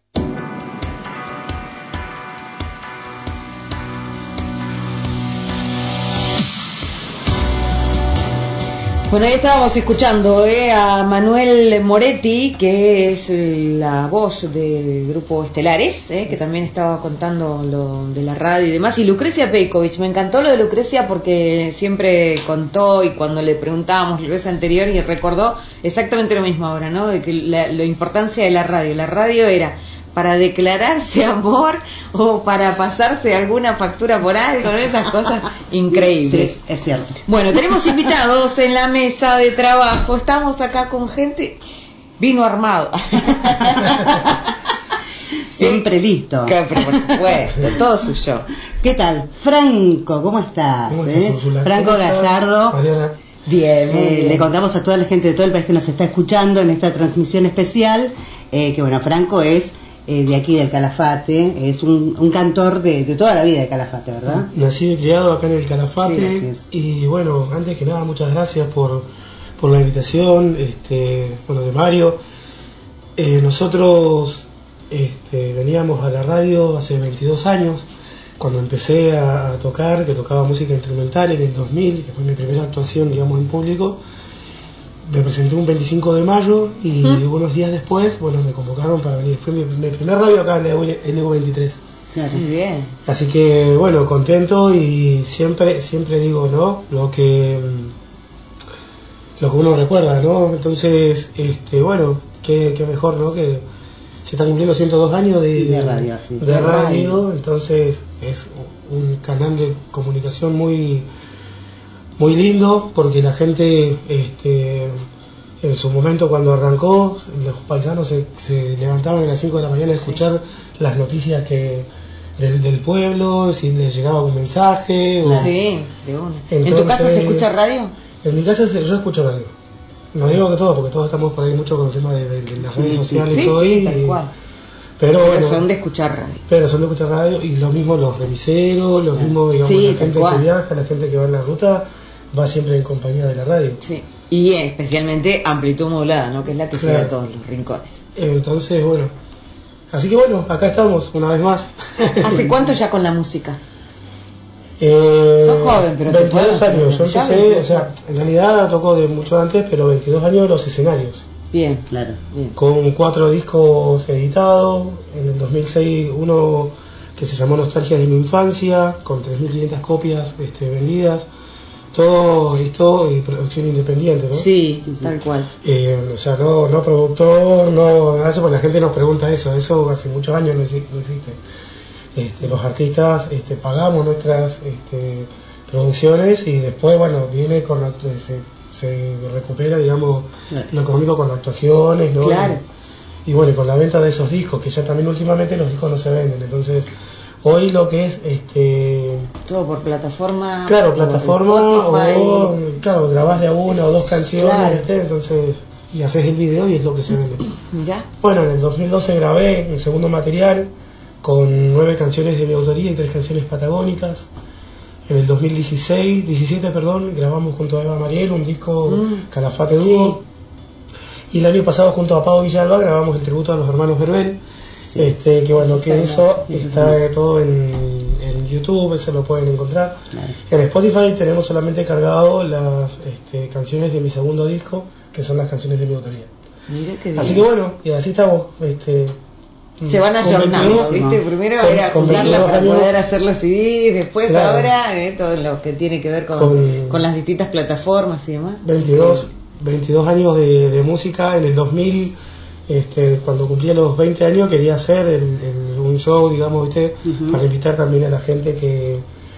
Bueno, ahí estábamos escuchando eh, a Manuel Moretti, que es la voz del grupo Estelares, eh, que también estaba contando lo de la radio y demás, y Lucrecia Pejković. Me encantó lo de Lucrecia porque siempre contó, y cuando le preguntábamos la vez anterior, y recordó exactamente lo mismo ahora, ¿no? De que la, la importancia de la radio. La radio era para declararse amor o para pasarse alguna factura por algo, ¿no? Esas cosas increíbles. Sí, es cierto. Bueno, tenemos invitados en la mesa de trabajo. Estamos acá con gente. Vino armado. Siempre listo. Pero por supuesto, todo suyo. ¿Qué tal? Franco, ¿cómo estás? ¿Cómo eh? estás, Franco Gallardo. Mariana. Bien, Muy eh, bien. Le contamos a toda la gente de todo el país que nos está escuchando en esta transmisión especial, eh, que bueno, Franco es eh, de aquí del Calafate, es un, un cantor de, de toda la vida de Calafate, ¿verdad? Nacido y criado acá en el Calafate. Sí, así es. Y bueno, antes que nada, muchas gracias por, por la invitación, este, bueno, de Mario. Eh, nosotros este, veníamos a la radio hace veintidós años, cuando empecé a, a tocar, que tocaba música instrumental en el dos mil, que fue mi primera actuación, digamos, en público. Me presenté un veinticinco de mayo y ¿Mm? unos días después, bueno, me convocaron para venir. Fue mi, mi primer radio acá en el Ego veintitrés. Muy bien. Así que, bueno, contento, y siempre siempre digo, ¿no? Lo que lo que uno recuerda, ¿no? Entonces, este bueno, qué, qué mejor, ¿no? Que se están cumpliendo ciento dos años de, de radio, sí. de radio, entonces es un canal de comunicación muy muy lindo, porque la gente este, en su momento cuando arrancó, los paisanos se, se levantaban a las cinco de la mañana a escuchar sí. las noticias que del, del pueblo, si les llegaba un mensaje o... Sí, de una. Entonces, ¿en tu casa se escucha radio? En mi casa se, yo escucho radio. No digo que todo, porque todos estamos por ahí mucho con el tema de, de, de las sí, redes sociales sí, y todo, sí, y, tal cual. Pero, pero bueno, son de escuchar radio. Pero son de escuchar radio, y lo mismo los remiseros, lo mismo, digamos, sí, la gente cual. que viaja, la gente que va en la ruta, va siempre en compañía de la radio. Sí. Y especialmente amplitud modulada, ¿no? Que es la que claro. llega a todos los rincones. Entonces, bueno. Así que bueno, acá estamos, una vez más. ¿Hace cuánto ya con la música? Eh, Sos joven, pero veintidós te años. Yo empecé, veintidós. o sea, en realidad toco de mucho antes, pero veintidós años en los escenarios. Bien, claro. Bien. Con cuatro discos editados. En el dos mil seis uno que se llamó Nostalgias de mi infancia, con tres mil quinientas copias este, vendidas. Todo esto y producción independiente, ¿no? Sí, sí, sí. Tal cual. Eh, o sea, no, no productor, no nada de eso, porque la gente nos pregunta eso. Eso hace muchos años no existe. Este, los artistas este, pagamos nuestras este, producciones, y después, bueno, viene con la, se, se recupera, digamos, claro. lo económico con las actuaciones, ¿no? Claro. Y, y bueno, y con la venta de esos discos, que ya también últimamente los discos no se venden, entonces hoy lo que es este todo por plataforma, claro, plataforma o claro, grabás de a una o dos canciones, claro. ¿viste? Entonces, y haces el video y es lo que se vende. ¿Ya? Bueno, en el dos mil doce grabé el segundo material con nueve canciones de mi autoría y tres canciones patagónicas. En el dos mil dieciséis, diecisiete, perdón, grabamos junto a Eva Mariel un disco mm. Calafate Dúo. Sí. Y el año pasado junto a Pau Villalba grabamos el tributo a los hermanos Verbel. Sí. Este, que bueno, que eso está sí. todo en, en YouTube, eso lo pueden encontrar. Claro. En Spotify tenemos solamente cargado las este, canciones de mi segundo disco, que son las canciones de mi autoría. Mira qué bien. Así que bueno, y así estamos. Este, se van ayornando, ¿viste? Primero con, era juntarla para años, poder hacer los C D, después claro. ahora eh, todo lo que tiene que ver con, con, con las distintas plataformas y demás. veintidós, veintidós años de, de música. En el dos mil, este, cuando cumplía los veinte años, quería hacer el, el, un show, digamos, ¿viste? Uh-huh. Para invitar también a la gente que,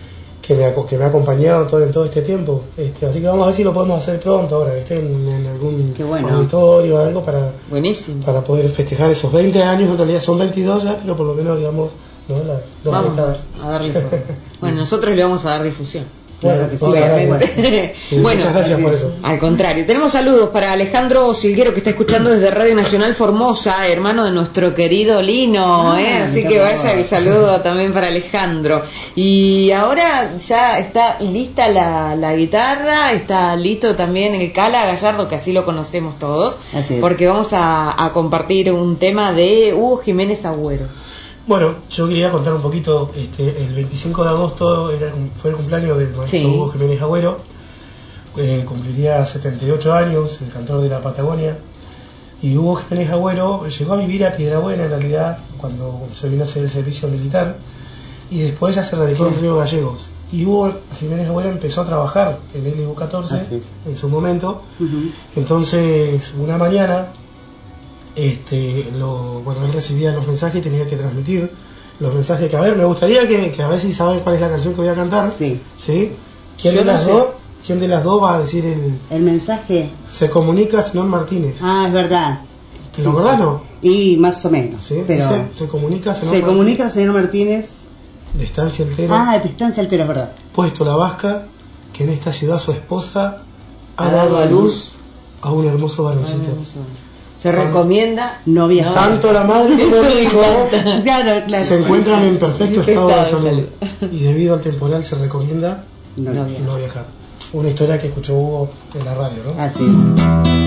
que me ha, que me ha acompañado todo en todo este tiempo. Este, así que vamos a ver si lo podemos hacer pronto ahora, ¿viste? En, en algún bueno. auditorio o algo para, Buenísimo. para poder festejar esos veinte años. En realidad son veintidós ya, pero por lo menos, digamos, ¿no? Las dos vamos décadas. a darle difusión. Bueno, nosotros le vamos a dar difusión. Claro que sí, obviamente. Sí, bueno, muchas gracias por eso. Al contrario, tenemos saludos para Alejandro Silguero, que está escuchando desde Radio Nacional Formosa, hermano de nuestro querido Lino, Ah, ¿eh? Así que vaya el saludo también para Alejandro. Y ahora ya está lista la, la guitarra, está listo también el Cala Gallardo, que así lo conocemos todos, Así es. porque vamos a, a compartir un tema de Hugo Jiménez Agüero. Bueno, yo quería contar un poquito, este, el veinticinco de agosto era, fue el cumpleaños del maestro Sí. Hugo Jiménez Agüero, eh, cumpliría setenta y ocho años, el cantor de la Patagonia, y Hugo Jiménez Agüero llegó a vivir a Piedrabuena en realidad, cuando se vino a hacer el servicio militar, y después ya se radicó sí. en Río Gallegos. Y Hugo Jiménez Agüero empezó a trabajar en el L U catorce en su momento, uh-huh. Entonces una mañana, Este, lo, bueno, él recibía los mensajes y tenía que transmitir los mensajes que, a ver, me gustaría que, que a ver si saben cuál es la canción que voy a cantar. Sí. ¿Sí? ¿Quién, Yo de no las sé. dos, ¿Quién de las dos va a decir el, el mensaje? Se comunica Senón Martínez. Ah, es verdad. ¿Lo sí, acordás, no? Y más o menos. Sí, pero dice, se comunica Senón Se Martínez. comunica señor Martínez. De Estancia Altero. Ah, de Estancia Altero, es verdad. Puesto la vasca, que en esta ciudad su esposa ha, ha dado a luz a un hermoso varoncito. Se recomienda no viajar. Tanto la madre como el hijo claro, claro. se encuentran en perfecto estado de salud y debido al temporal se recomienda no, no, viajar. no viajar. Una historia que escuchó Hugo en la radio, ¿no? Así es.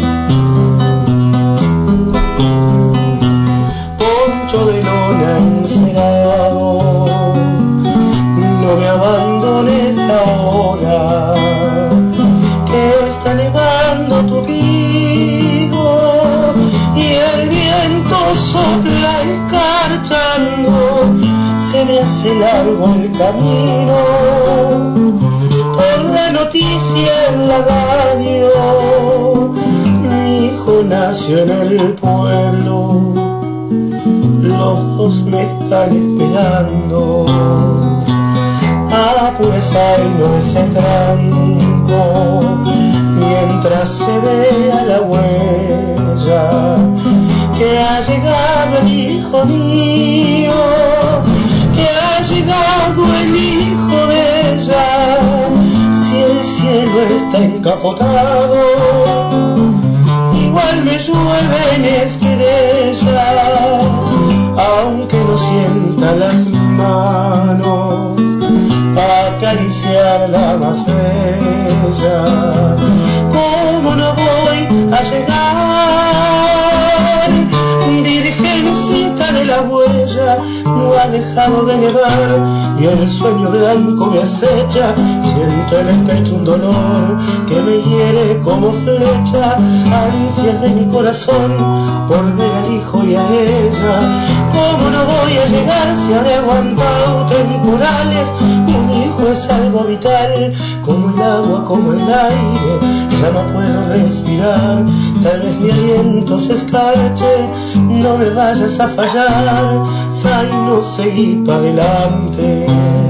Poncho de lona encerado, no me abandones ahora, que está nevando tu y el viento sopla escarchando, se me hace largo el camino, por la noticia en la radio, mi hijo nació en el pueblo, los dos me están esperando, apureza y no ese tranco, mientras se vea la huella que ha llegado el hijo mío, que ha llegado el hijo de ella, si el cielo está encapotado, igual me llueven estrellas, aunque no sienta las manos para acariciar la más bella. ¿Cómo no voy a llegar? Virgencita de la huella, no ha dejado de nevar y el sueño blanco me acecha. Siento en el pecho un dolor que me hiere como flecha, ansias de mi corazón por ver al hijo y a ella. ¿Cómo no voy a llegar si han aguantado temporales? Un hijo es algo vital, como el agua, como el aire, ya no puedo respirar, tal vez mi aliento se escarche, no me vayas a fallar, Sai, no seguí para adelante.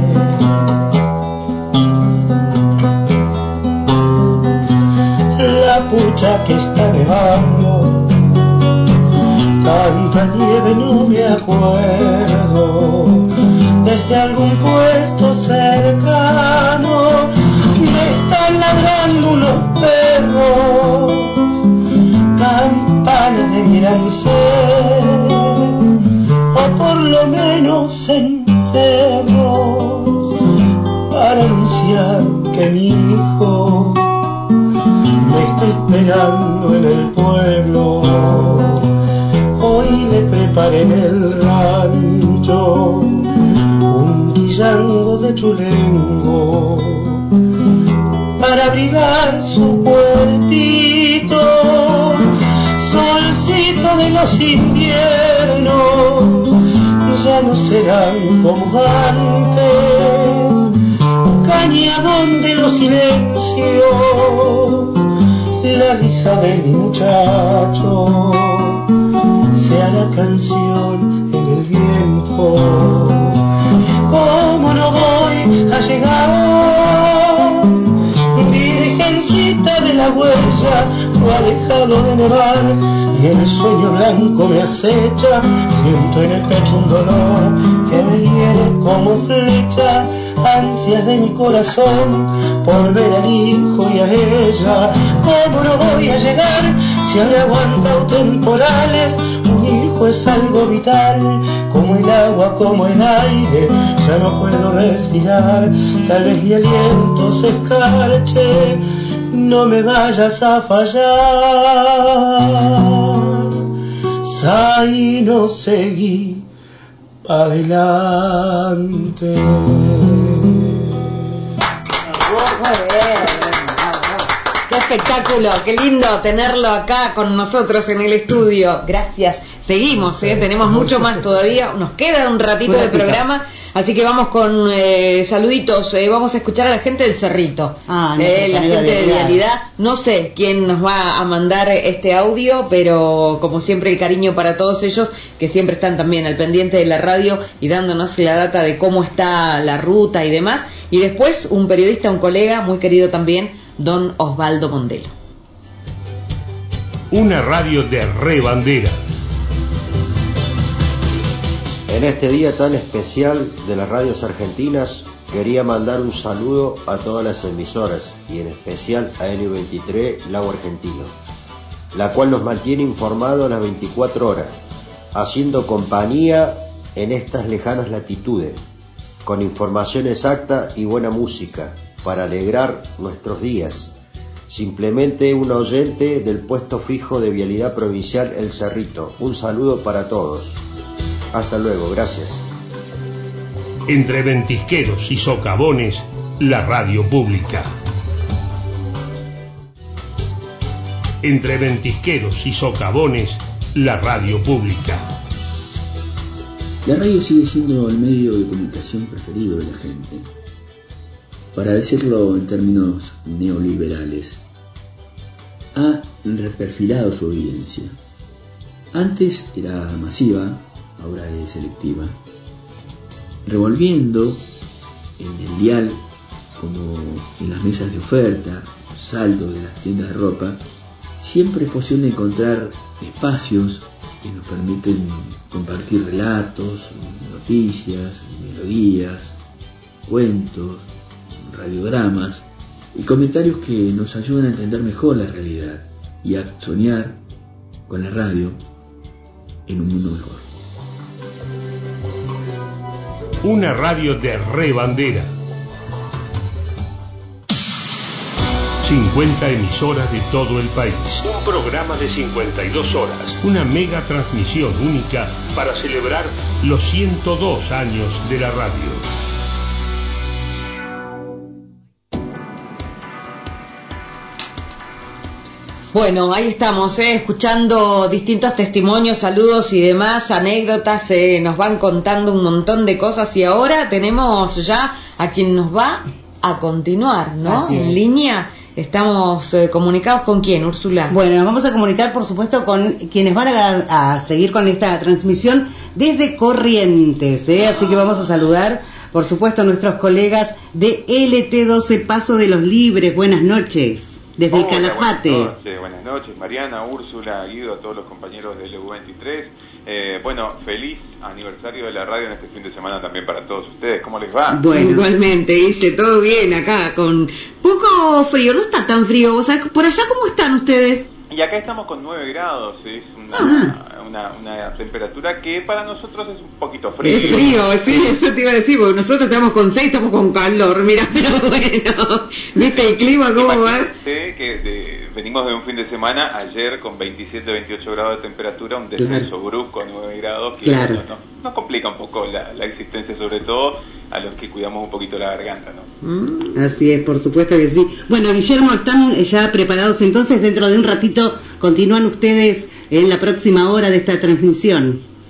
La pucha que está nevando, tanta nieve no me acuerdo, desde algún puesto cercano me están ladrando unos perros, campanas de gran ser, o por lo menos en cerros, para anunciar que mi hijo me está esperando en el pueblo. Hoy le preparé en el rancho un guillango de chulengo para abrigar su cuerpito, solcito de los inviernos, ya no serán como antes, cañadón de los silencios, la risa de mi muchacho se hará canción en el viento. ¿Cómo no voy a llegar? ha dejado de nevar y el sueño blanco me acecha. Siento en el pecho un dolor que me hiere como flecha, ansias de mi corazón por ver al hijo y a ella. ¿Cómo no voy a llegar si habré aguantado temporales? Un hijo es algo vital, como el agua, como el aire. Ya no puedo respirar, tal vez mi aliento se escarche. No me vayas a fallar, Sai, no seguí adelante. Qué espectáculo, qué lindo tenerlo acá con nosotros en el estudio. Gracias. Seguimos, ¿eh? Tenemos mucho más todavía. Nos queda un ratito de programa. Así que vamos con eh, saluditos, eh, vamos a escuchar a la gente del Cerrito, ah, eh, la gente de Vialidad. No sé quién nos va a mandar este audio, pero como siempre el cariño para todos ellos, que siempre están también al pendiente de la radio y dándonos la data de cómo está la ruta y demás. Y después un periodista, un colega muy querido también, don Osvaldo Mondelo. Una radio de rebandera. En este día tan especial de las radios argentinas, quería mandar un saludo a todas las emisoras y en especial a L veintitrés Lago Argentino, la cual nos mantiene informados las veinticuatro horas, haciendo compañía en estas lejanas latitudes, con información exacta y buena música para alegrar nuestros días. Simplemente un oyente del puesto fijo de Vialidad Provincial El Cerrito. Un saludo para todos. Hasta luego, gracias. Entre ventisqueros y socavones, la radio pública. Entre ventisqueros y socavones, la radio pública. La radio sigue siendo el medio de comunicación preferido de la gente. Para decirlo en términos neoliberales, ha reperfilado su audiencia. Antes era masiva, ahora es selectiva, revolviendo en el dial como en las mesas de oferta, saldos de las tiendas de ropa. Siempre es posible encontrar espacios que nos permiten compartir relatos, noticias, melodías, cuentos, radiodramas y comentarios que nos ayudan a entender mejor la realidad y a soñar con la radio en un mundo mejor. Una radio de rebandera. cincuenta emisoras de todo el país. Un programa de cincuenta y dos horas. Una mega transmisión única para celebrar los ciento dos años de la radio. Bueno, ahí estamos, eh, escuchando distintos testimonios, saludos y demás, anécdotas, eh, nos van contando un montón de cosas y ahora tenemos ya a quien nos va a continuar, ¿no? Así en es. línea, estamos eh, comunicados con quién, Úrsula. Bueno, nos vamos a comunicar por supuesto con quienes van a, a seguir con esta transmisión desde Corrientes, ¿eh? Así que vamos a saludar por supuesto a nuestros colegas de L T doce Paso de los Libres. Buenas noches. Desde el Calafate. Buenas noches, buenas noches, Mariana, Úrsula, Guido, a todos los compañeros de L U veintitrés. Eh, bueno, feliz aniversario de la radio en este fin de semana también para todos ustedes. ¿Cómo les va? Bueno, igualmente, dice, todo bien acá, con poco frío, no está tan frío. O sea, por allá, ¿cómo están ustedes? Y acá estamos con nueve grados, es una, una, una temperatura que para nosotros es un poquito frío. Es frío, sí, eso te iba a decir, porque nosotros estamos con seis, estamos con calor, mira, pero bueno, ¿viste el clima cómo va? Que de, venimos de un fin de semana, ayer con veintisiete, veintiocho grados de temperatura, un descenso claro. brusco a nueve grados, que claro. nos no, no complica un poco la, la existencia, sobre todo a los que cuidamos un poquito la garganta, ¿no? Mm, así es, por supuesto que sí. Bueno, Guillermo, ¿están ya preparados entonces? Dentro de un ratito continúan ustedes en la próxima hora de esta transmisión.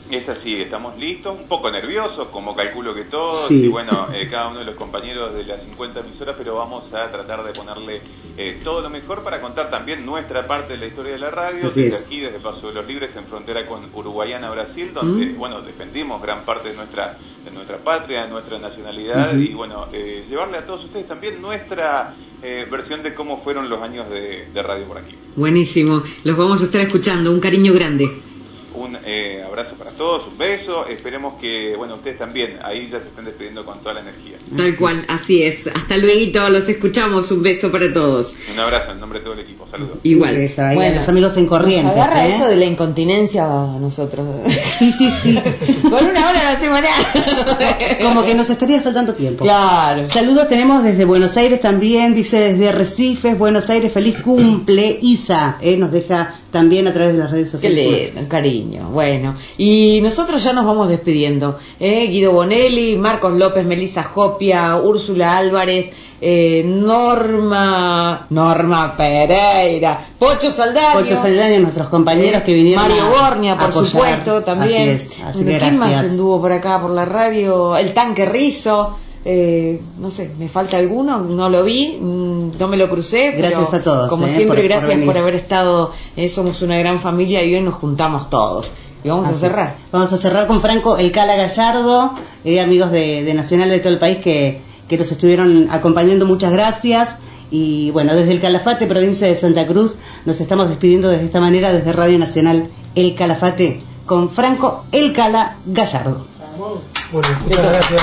Es así, estamos listos, un poco nerviosos, como calculo que todos, sí. y bueno, eh, cada uno de los compañeros de las cincuenta emisoras, pero vamos a tratar de ponerle eh, todo lo mejor para contar también nuestra parte de la historia de la radio, así desde es. aquí, desde Paso de los Libres, en frontera con Uruguayana, Brasil, donde, ¿Mm? bueno, defendimos gran parte de nuestra de nuestra patria, de nuestra nacionalidad, uh-huh. y bueno, eh, llevarle a todos ustedes también nuestra eh, versión de cómo fueron los años de, de radio por aquí. Buenísimo, los vamos a estar escuchando, un cariño grande. Un eh, abrazo para todos, un beso, esperemos que, bueno, ustedes también, ahí ya se estén despidiendo con toda la energía. Tal cual, así es. Hasta luego, los escuchamos, un beso para todos. Un abrazo en nombre de todo el equipo, saludos. Igual. Eso, ahí bueno, a los amigos en Corrientes. Nos agarra ¿eh? eso de la incontinencia a nosotros. Sí, sí, sí. Con una hora a la semana. Como que nos estaría faltando tiempo. Claro. Saludos tenemos desde Buenos Aires también, dice desde Arrecifes, Buenos Aires, feliz cumple, Isa, eh, nos deja también a través de las redes sociales. Qué lindo, cariño. Bueno, y nosotros ya nos vamos despidiendo. ¿eh? Guido Bonelli, Marcos López, Melissa Jopia, Úrsula Álvarez, eh, Norma, Norma Pereira, Pocho Saldaño. Pocho Saldaño, nuestros compañeros eh, que vinieron. Mario Bornia, por apoyar. supuesto, también. Así es, así bueno, ¿quién más anduvo por acá, por la radio? El Tanque Rizo. Eh, no sé, me falta alguno, no lo vi, no me lo crucé. Gracias pero, a todos. Como eh, siempre, por, gracias por, por haber estado. Eh, somos una gran familia y hoy nos juntamos todos. Y vamos Así. a cerrar. Vamos a cerrar con Franco El Cala Gallardo, eh, amigos de, de Nacional de todo el país que, que nos estuvieron acompañando. Muchas gracias. Y bueno, desde el Calafate, provincia de Santa Cruz, nos estamos despidiendo de esta manera desde Radio Nacional El Calafate con Franco El Cala Gallardo. Bueno, muchas gracias.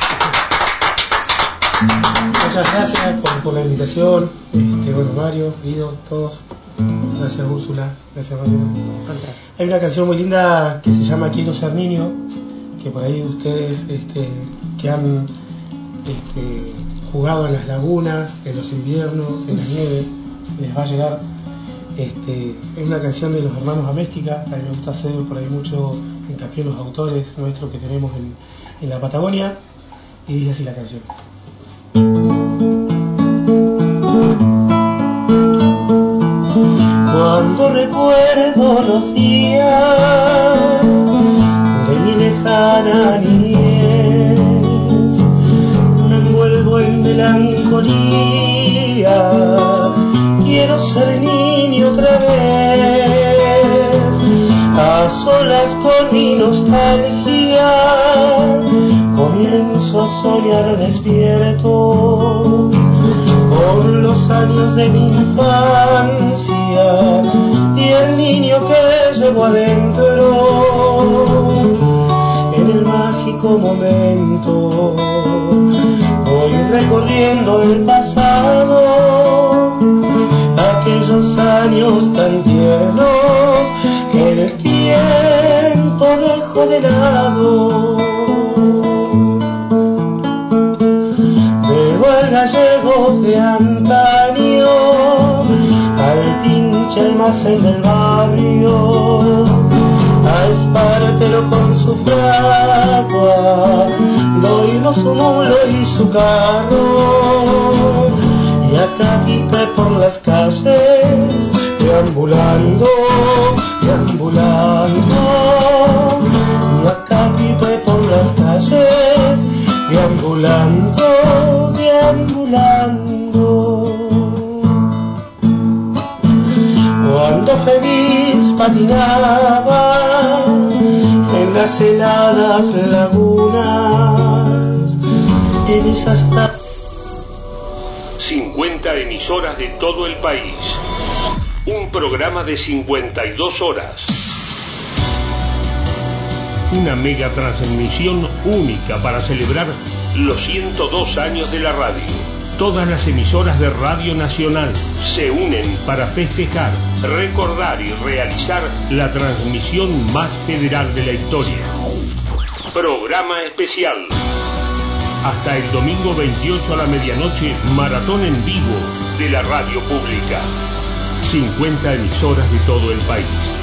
Muchas gracias por, por la invitación, este, bueno, Mario, Guido, todos. Gracias Úrsula, gracias Mario. Hay una canción muy linda que se llama Quiero ser niño, que por ahí ustedes este, que han este, jugado en las lagunas, en los inviernos, en la nieve, les va a llegar. Este, es una canción de los hermanos Améstica, a mí me gusta hacer por ahí mucho hincapié en los autores nuestros que tenemos en, en la Patagonia, y dice así la canción. Cuando recuerdo los días de mi lejana niñez, me envuelvo en melancolía, quiero ser niño otra vez, a solas con mi nostalgia, comienzo a soñar despierto con los años de mi infancia y el niño que llevo adentro. En el mágico momento voy recorriendo el pasado, aquellos años tan tiernos que el tiempo dejó de lado. El gallego de antaño, al pinche almacén del barrio, a Espartero con su fragua, Doiro su mulo y su carro, y a Capipe por las calles, deambulando, deambulando, y a Capipe por las calles, deambulando, deambulando. Cuando feliz patinaba en las heladas lagunas, en esas tardes. cincuenta emisoras de todo el país. Un programa de cincuenta y dos horas. Una mega transmisión única para celebrar los ciento dos años de la radio. Todas las emisoras de Radio Nacional se unen para festejar, recordar y realizar la transmisión más federal de la historia. Programa especial. Hasta el domingo veintiocho a la medianoche, maratón en vivo de la radio pública. cincuenta emisoras de todo el país.